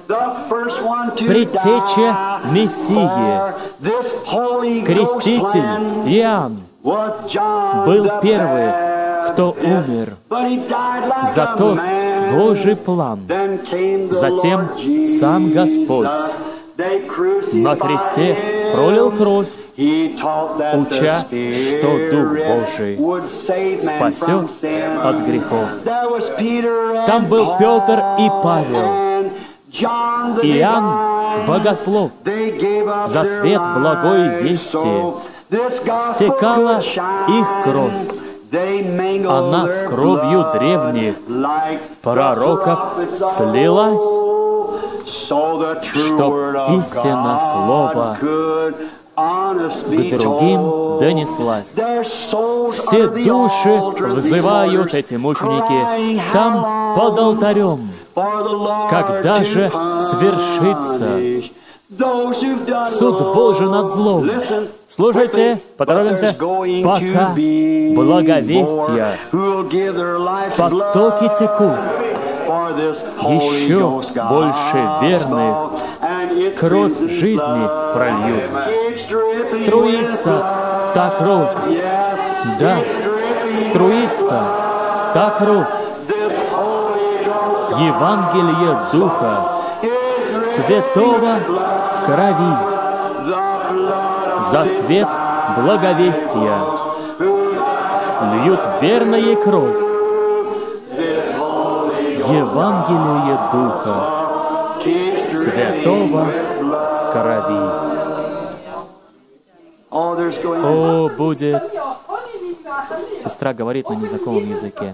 Предтеча Мессии, креститель Иоанн, был первый, кто умер за тот Божий план. Затем сам Господь на кресте пролил кровь, уча, что Дух Божий спасет от грехов. Там был Петр и Павел, Иоанн Богослов. За свет благой вести стекала их кровь. Она с кровью древних пророков слилась, чтоб истина слова к другим донеслась. Все души взывают эти мученики там под алтарем. Когда же свершится суд Божий над злом? Слушайте, поторопимся. Пока благовестия, потоки текут, еще больше верных кровь жизни прольют. Струится та кровь. Да, струится та кровь. Евангелие Духа Святого в крови. За свет благовестия льют верные кровь. Евангелие Духа Святого в крови. О, будет... Сестра говорит на незнакомом языке.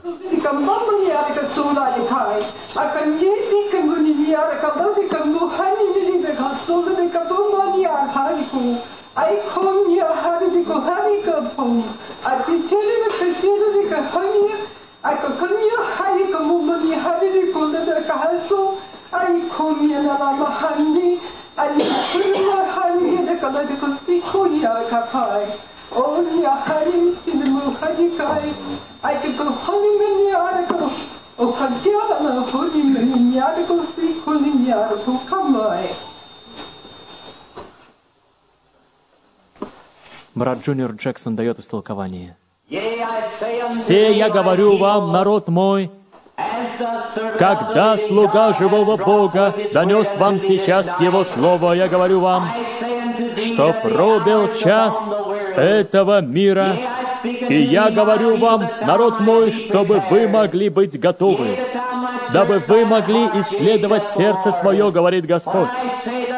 Брат Джуниор Джексон дает истолкование. «Все я говорю вам, народ мой, когда слуга живого Бога донес вам сейчас Его Слово, я говорю вам, что пробил час этого мира, и я говорю вам, народ мой, чтобы вы могли быть готовы, дабы вы могли исследовать сердце свое, говорит Господь.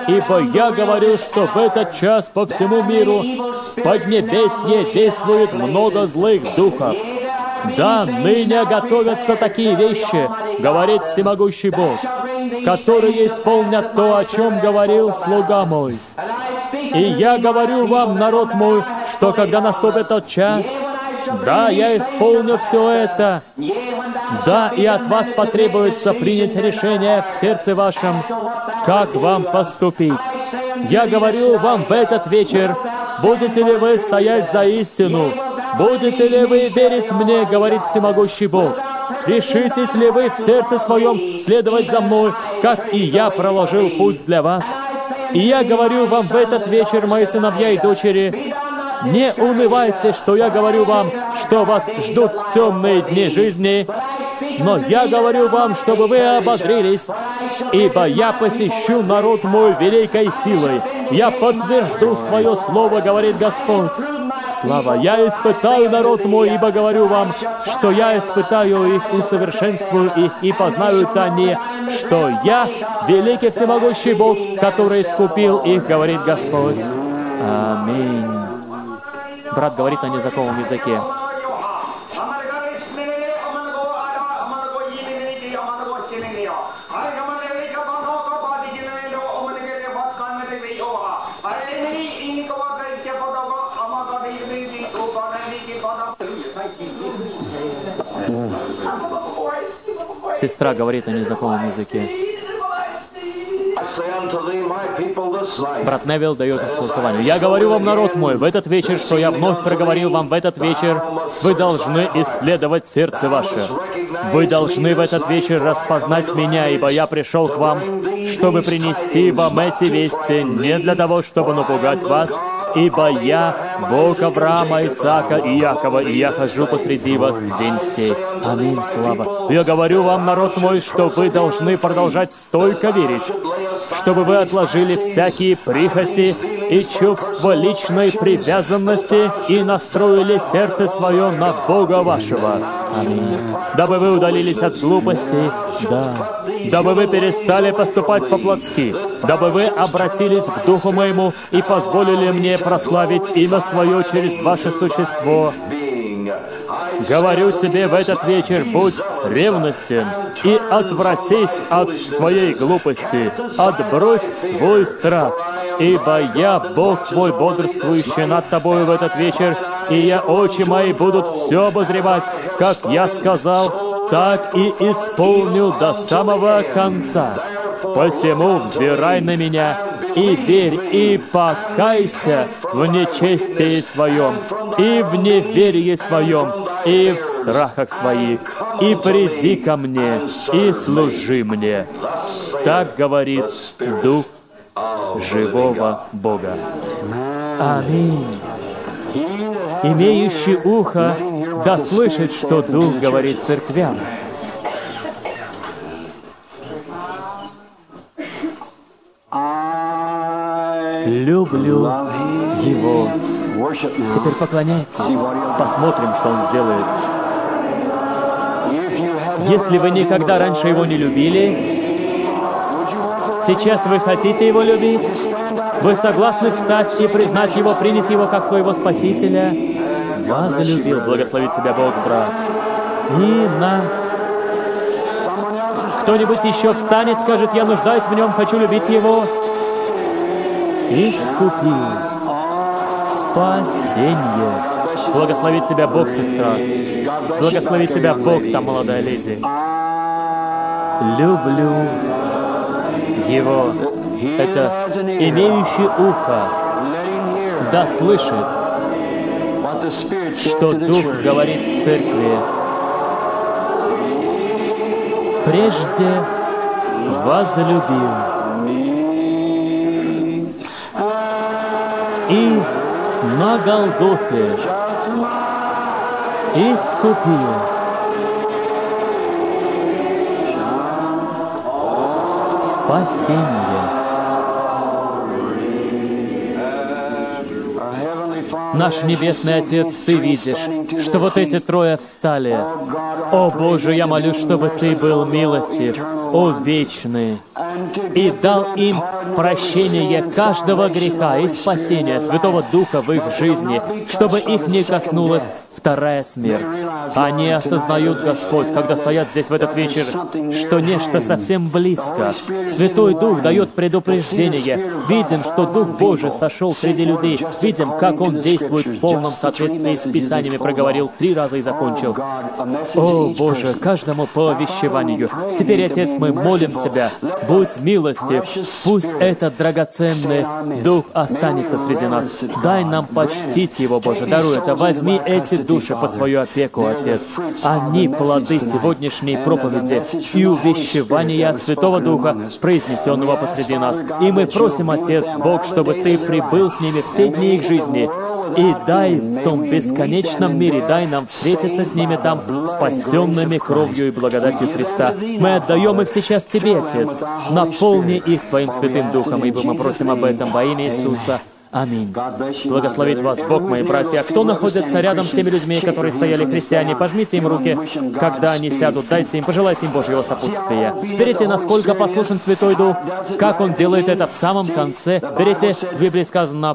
Ибо я говорю, что в этот час по всему миру в Поднебесье действует много злых духов. Да, ныне готовятся такие вещи, говорит всемогущий Бог, которые исполнят то, о чем говорил слуга мой. И я говорю вам, народ мой, что когда наступит тот час, да, я исполню все это. Да, и от вас потребуется принять решение в сердце вашем, как вам поступить. Я говорю вам в этот вечер, будете ли вы стоять за истину? Будете ли вы верить мне, говорит всемогущий Бог? Решитесь ли вы в сердце своем следовать за мной, как и я проложил путь для вас? И я говорю вам в этот вечер, мои сыновья и дочери, не унывайте, что я говорю вам, что вас ждут темные дни жизни, но я говорю вам, чтобы вы ободрились, ибо я посещу народ мой великой силой. Я подтвержду свое слово, говорит Господь. Слава! Я испытаю народ мой, ибо говорю вам, что я испытаю их, усовершенствую их, и познают они, что я великий всемогущий Бог, который искупил их, говорит Господь. Аминь. Брат говорит на незнакомом языке. Сестра говорит на незнакомом языке. Брат Невилл дает истолкование. «Я говорю вам, народ мой, в этот вечер, что я вновь проговорил вам в этот вечер, вы должны исследовать сердце ваше. Вы должны в этот вечер распознать меня, ибо я пришел к вам, чтобы принести вам эти вести, не для того, чтобы напугать вас, ибо я Бог Авраама, Исаака и Иакова, и я хожу посреди вас в день сей». Аминь, слава. Я говорю вам, народ мой, что вы должны продолжать стойко верить, чтобы вы отложили всякие прихоти и чувства личной привязанности и настроили сердце свое на Бога вашего. Аминь. Дабы вы удалились от глупостей, да. Дабы вы перестали поступать по-плотски, дабы вы обратились к Духу моему и позволили мне прославить имя свое через ваше существо. Говорю тебе в этот вечер, будь ревностен и отвратись от своей глупости, отбрось свой страх, ибо я, Бог твой, бодрствующий над тобою в этот вечер, и я, очи мои, будут все обозревать, как я сказал, так и исполню до самого конца. Посему взирай на меня, и верь, и покайся в нечестии своем, и в неверии своем, и в страхах своих, и приди ко мне, и служи мне. Так говорит Дух живого Бога. Аминь. Имеющий ухо да слышит, что Дух говорит церквям. Люблю Его. Теперь поклоняйтесь. Посмотрим, что Он сделает. Если вы никогда раньше Его не любили, сейчас вы хотите Его любить? Вы согласны встать и признать Его, принять Его как своего Спасителя? Возлюбил, благословит тебя Бог, брат. И кто-нибудь еще встанет, скажет, я нуждаюсь в Нем, хочу любить Его. Искупил. Спасение. Благословит тебя Бог, сестра. Благословит тебя Бог, там, молодая леди. Люблю Его. Это имеющий ухо да слышит, что Дух говорит церкви. Прежде возлюбил и на Голгофе искупил. Спасение. Наш Небесный Отец, Ты видишь, что вот эти трое встали. О, Боже, я молюсь, чтобы Ты был милостив, о, вечный, и дал им прощение каждого греха и спасение Святого Духа в их жизни, чтобы их не коснулась вторая смерть. Они осознают, Господь, когда стоят здесь в этот вечер, что нечто совсем близко. Святой Дух дает предупреждение. Видим, что Дух Божий сошел среди людей. Видим, как Он действует в полном соответствии с Писаниями. Проговорил 3 раза и закончил. О, Боже, каждому по увещеванию. Теперь, Отец, мы молим Тебя, будь милостив. Пусть этот драгоценный Дух останется среди нас. Дай нам почтить Его, Боже. Даруй это. Возьми эти души под свою опеку, Отец. Они плоды сегодняшней проповеди и увещевания от Святого Духа, произнесенного посреди нас. И мы просим, Отец, Бог, чтобы Ты прибыл с ними все дни их жизни. И дай в том бесконечном мире, дай нам встретиться с ними там, спасенными кровью и благодатью Христа. Мы отдаем их сейчас Тебе, Отец. Наполни их Твоим Святым Духом, ибо мы просим об этом во имя Иисуса. Аминь. Благословит вас Бог, мои братья. Кто находится рядом с теми людьми, которые стояли христиане, пожмите им руки, когда они сядут, дайте им, пожелайте им Божьего сопутствия. Верите, насколько послушен Святой Дух, как Он делает это в самом конце. Верите, в Библии сказано,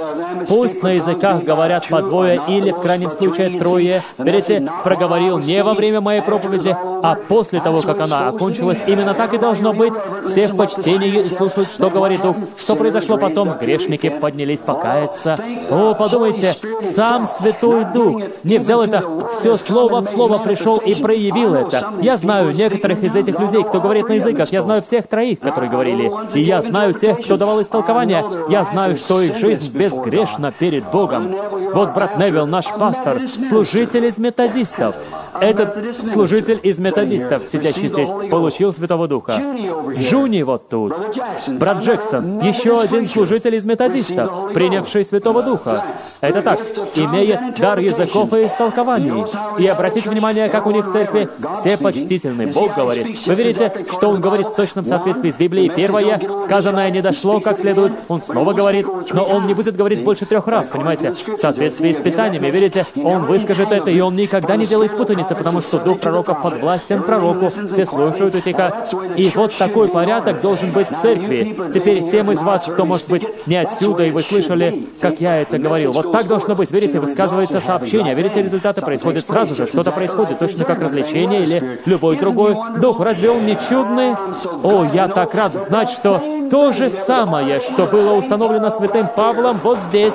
пусть на языках говорят по 2 или, в крайнем случае, 3. Верите, проговорил не во время моей проповеди, а после того, как она окончилась. Именно так и должно быть. Все в почтении и слушают, что говорит Дух. Что произошло потом? Грешники поднялись покаяться. О, подумайте, сам Святой Дух не взял это все слово в слово, пришел и проявил это. Я знаю некоторых из этих людей, кто говорит на языках. Я знаю всех 3, которые говорили. И я знаю тех, кто давал истолкования. Я знаю, что их жизнь безгрешна перед Богом. Вот брат Невилл, наш пастор, служитель из методистов. Этот служитель из методистов, сидящий здесь, получил Святого Духа. Джуни вот тут. Брат Джексон, еще один служитель из методистов, принявший Святого Духа. Это так, имея дар языков и истолкований. И обратите внимание, как у них в церкви все почтительны. Бог говорит. Вы верите, что Он говорит в точном соответствии с Библией? Первое, сказанное не дошло как следует, Он снова говорит, но Он не будет говорить больше 3 раз, понимаете? В соответствии с Писаниями, верите, Он выскажет это, и Он никогда не делает путаницы, потому что дух пророков подвластен пророку, все слушают и тихо. И вот такой порядок должен быть в церкви. Теперь тем из вас, кто, может быть, не отсюда, и вы слышали, как я это говорил, вот так должно быть. Верите, высказывается сообщение, верите, результаты происходят сразу же, что-то происходит, точно как развлечение или любой другой дух. Разве он не чудный? О, я так рад знать, что то же самое, что было установлено святым Павлом вот здесь,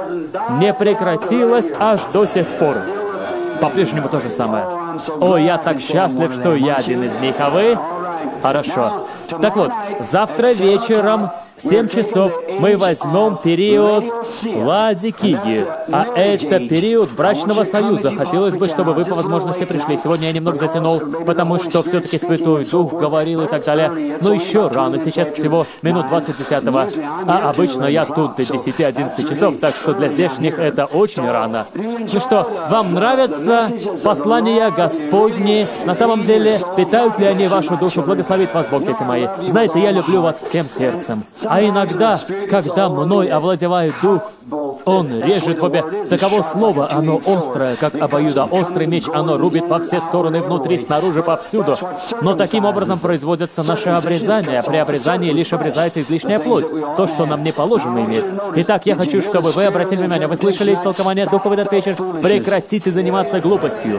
не прекратилось аж до сих пор. По-прежнему то же самое. О, я так счастлив, что я один из них, а вы? Хорошо. Так вот, завтра вечером в 7 часов мы возьмем период Ладикии, а это период брачного союза. Хотелось бы, чтобы вы по возможности пришли. Сегодня я немного затянул, потому что все-таки Святой Дух говорил и так далее. Но еще рано, сейчас всего минут 20 10-го. А обычно я тут до 10-11 часов, так что для здешних это очень рано. Ну что, вам нравятся послания Господни? На самом деле, питают ли они вашу душу? Благословит вас Бог, дети мои. Знаете, я люблю вас всем сердцем. А иногда, когда мной овладевает Дух, Он режет в обе. Таково слово, оно острое, как обоюдоострый меч, оно рубит во все стороны, внутри, снаружи, повсюду. Но таким образом производятся наши обрезания. При обрезании лишь обрезается излишняя плоть, то, что нам не положено иметь. Итак, я хочу, чтобы вы обратили внимание, вы слышали истолкование Духа в этот вечер? Прекратите заниматься глупостью.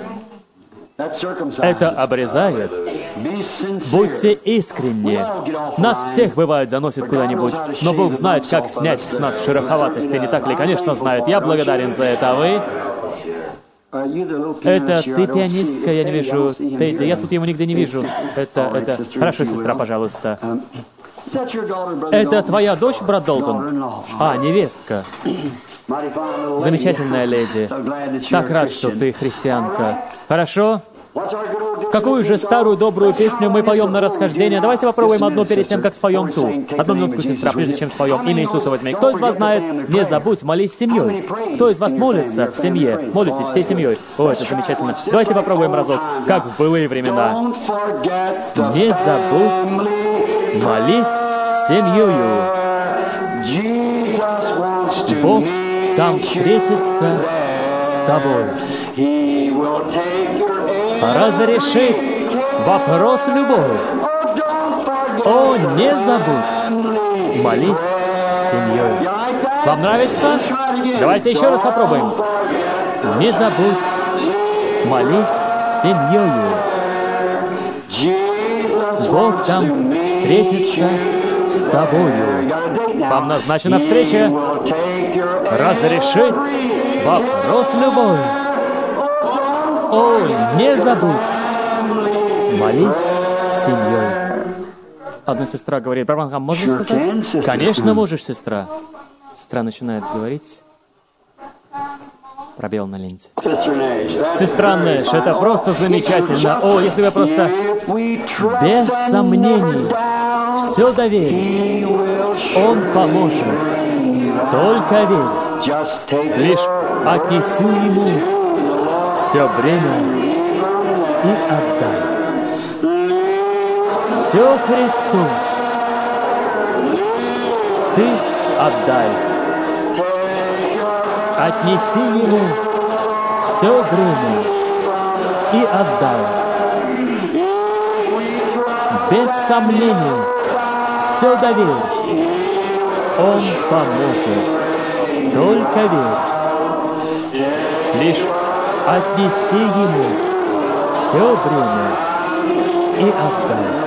Это обрезает. Будьте искренни. Нас всех, бывает, заносит куда-нибудь, но Бог знает, как снять с нас шероховатости, не так ли? Конечно, знает. Я благодарен за это, а вы? Это ты пианистка, я не вижу. Тедди, я тут его нигде не вижу. Это... Хорошо, сестра, пожалуйста. Это твоя дочь, брат Долтон? А, невестка. Замечательная леди. Так рад, что ты христианка. Хорошо? Какую же старую добрую песню мы поем на расхождение? Давайте попробуем одну перед тем, как споем ту. Одну минутку, сестра, прежде чем споем. Имя Иисуса возьми. Кто из вас знает? Не забудь, молись с семьей. Кто из вас молится в семье? Молитесь всей семьей. О, это замечательно. Давайте попробуем разок. Как в былые времена. Не забудь, молись с семьей. Бог там встретится с тобой. Разрешит вопрос любой. О, не забудь, молись с семьей. Вам нравится? Давайте еще раз попробуем. Не забудь, молись с семьей. Бог там встретится с тобою. Вам назначена встреча. Разреши вопрос любой. О, не забудь, молись с семьей. Одна сестра говорит: Бранхам, можешь сказать? Конечно, можешь, сестра. Сестра начинает говорить. Пробел на ленте. Сестра Нэш, это просто замечательно. О, если вы просто без сомнений все доверь, Он поможет. Только верь. Лишь отнеси Ему все бремя и отдай. Все Христу ты отдай. Отнеси Ему все бремя и отдай. Без сомнения все доверь. Он поможет. Только верь. Лишь отнеси Ему все бремя и отдай.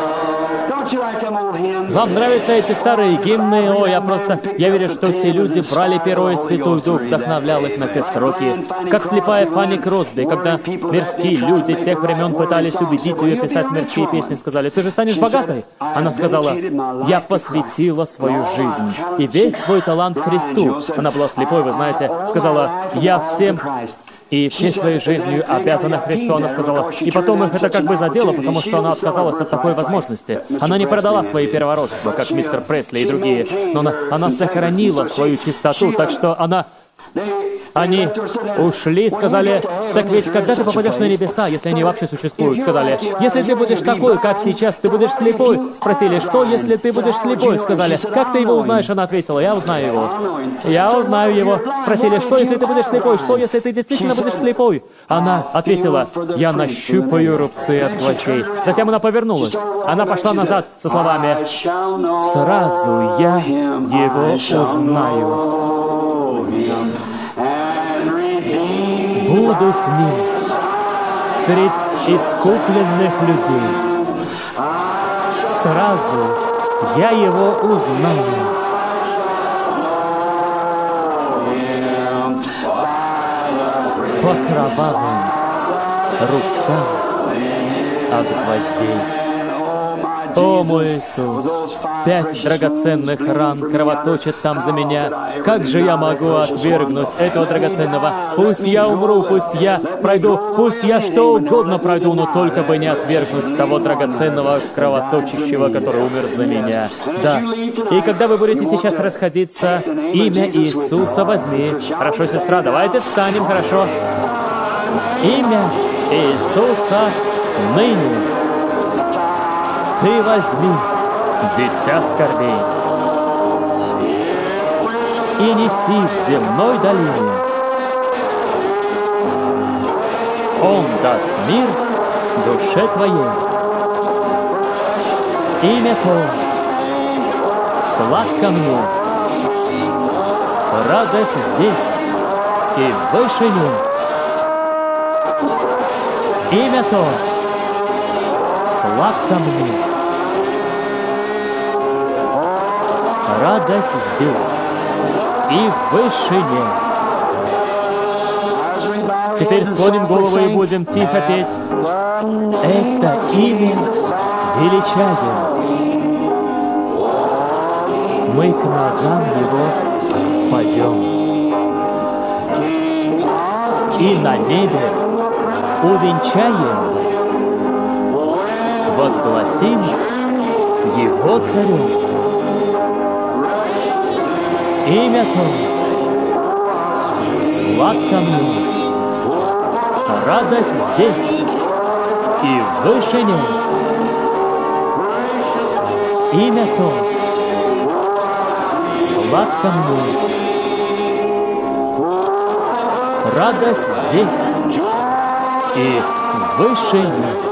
Вам нравятся эти старые гимны? О, я верю, что те люди брали перо, и Святой Дух вдохновлял их на те строки. Как слепая Фанни Кросби, когда мирские люди тех времен пытались убедить ее писать мирские песни, сказали: «Ты же станешь богатой». Она сказала: «Я посвятила свою жизнь и весь свой талант Христу». Она была слепой, вы знаете. Сказала: «Я всем и всей своей жизнью обязана Христу», она сказала. И потом их это как бы задело, потому что она отказалась от такой возможности. Она не продала свои первородства, как мистер Пресли и другие, но она сохранила свою чистоту, так что они ушли, сказали: «Так ведь когда ты попадешь на небеса, если они вообще существуют?» Сказали: «Если ты будешь такой, как сейчас, ты будешь слепой». Спросили: «Что, если ты будешь слепой?» Сказали: «Как ты его узнаешь?» Она ответила: «Я узнаю его». «Я узнаю его». Спросили: «Что, если ты будешь слепой? Что, если ты действительно будешь слепой?» Она ответила: «Я нащупаю рубцы от гвоздей». Затем она повернулась. Она пошла назад со словами: «Сразу я его узнаю. Буду с ним среди искупленных людей. Сразу я его узнаю». По кровавым рубцам от гвоздей. О, мой Иисус, 5 драгоценных ран кровоточат там за меня. Как же я могу отвергнуть этого драгоценного? Пусть я умру, пусть я пройду, пусть я что угодно пройду, но только бы не отвергнуть того драгоценного кровоточащего, который умер за меня. Да. И когда вы будете сейчас расходиться, имя Иисуса возьми. Хорошо, сестра, давайте встанем, хорошо? Имя Иисуса ныне ты возьми, дитя скорбей, и неси в земной долине. Он даст мир душе твоей. Имя то сладко мне, радость здесь и в вышине. Имя то сладко мне, радость здесь и в вышине. Теперь склоним головы и будем тихо петь. Это имя величаем. Мы к ногам его падем. И на небе увенчаем, возгласим его царем. Имя то сладко мне, радость здесь и в вышине. Имя то сладко мне, радость здесь и в вышине.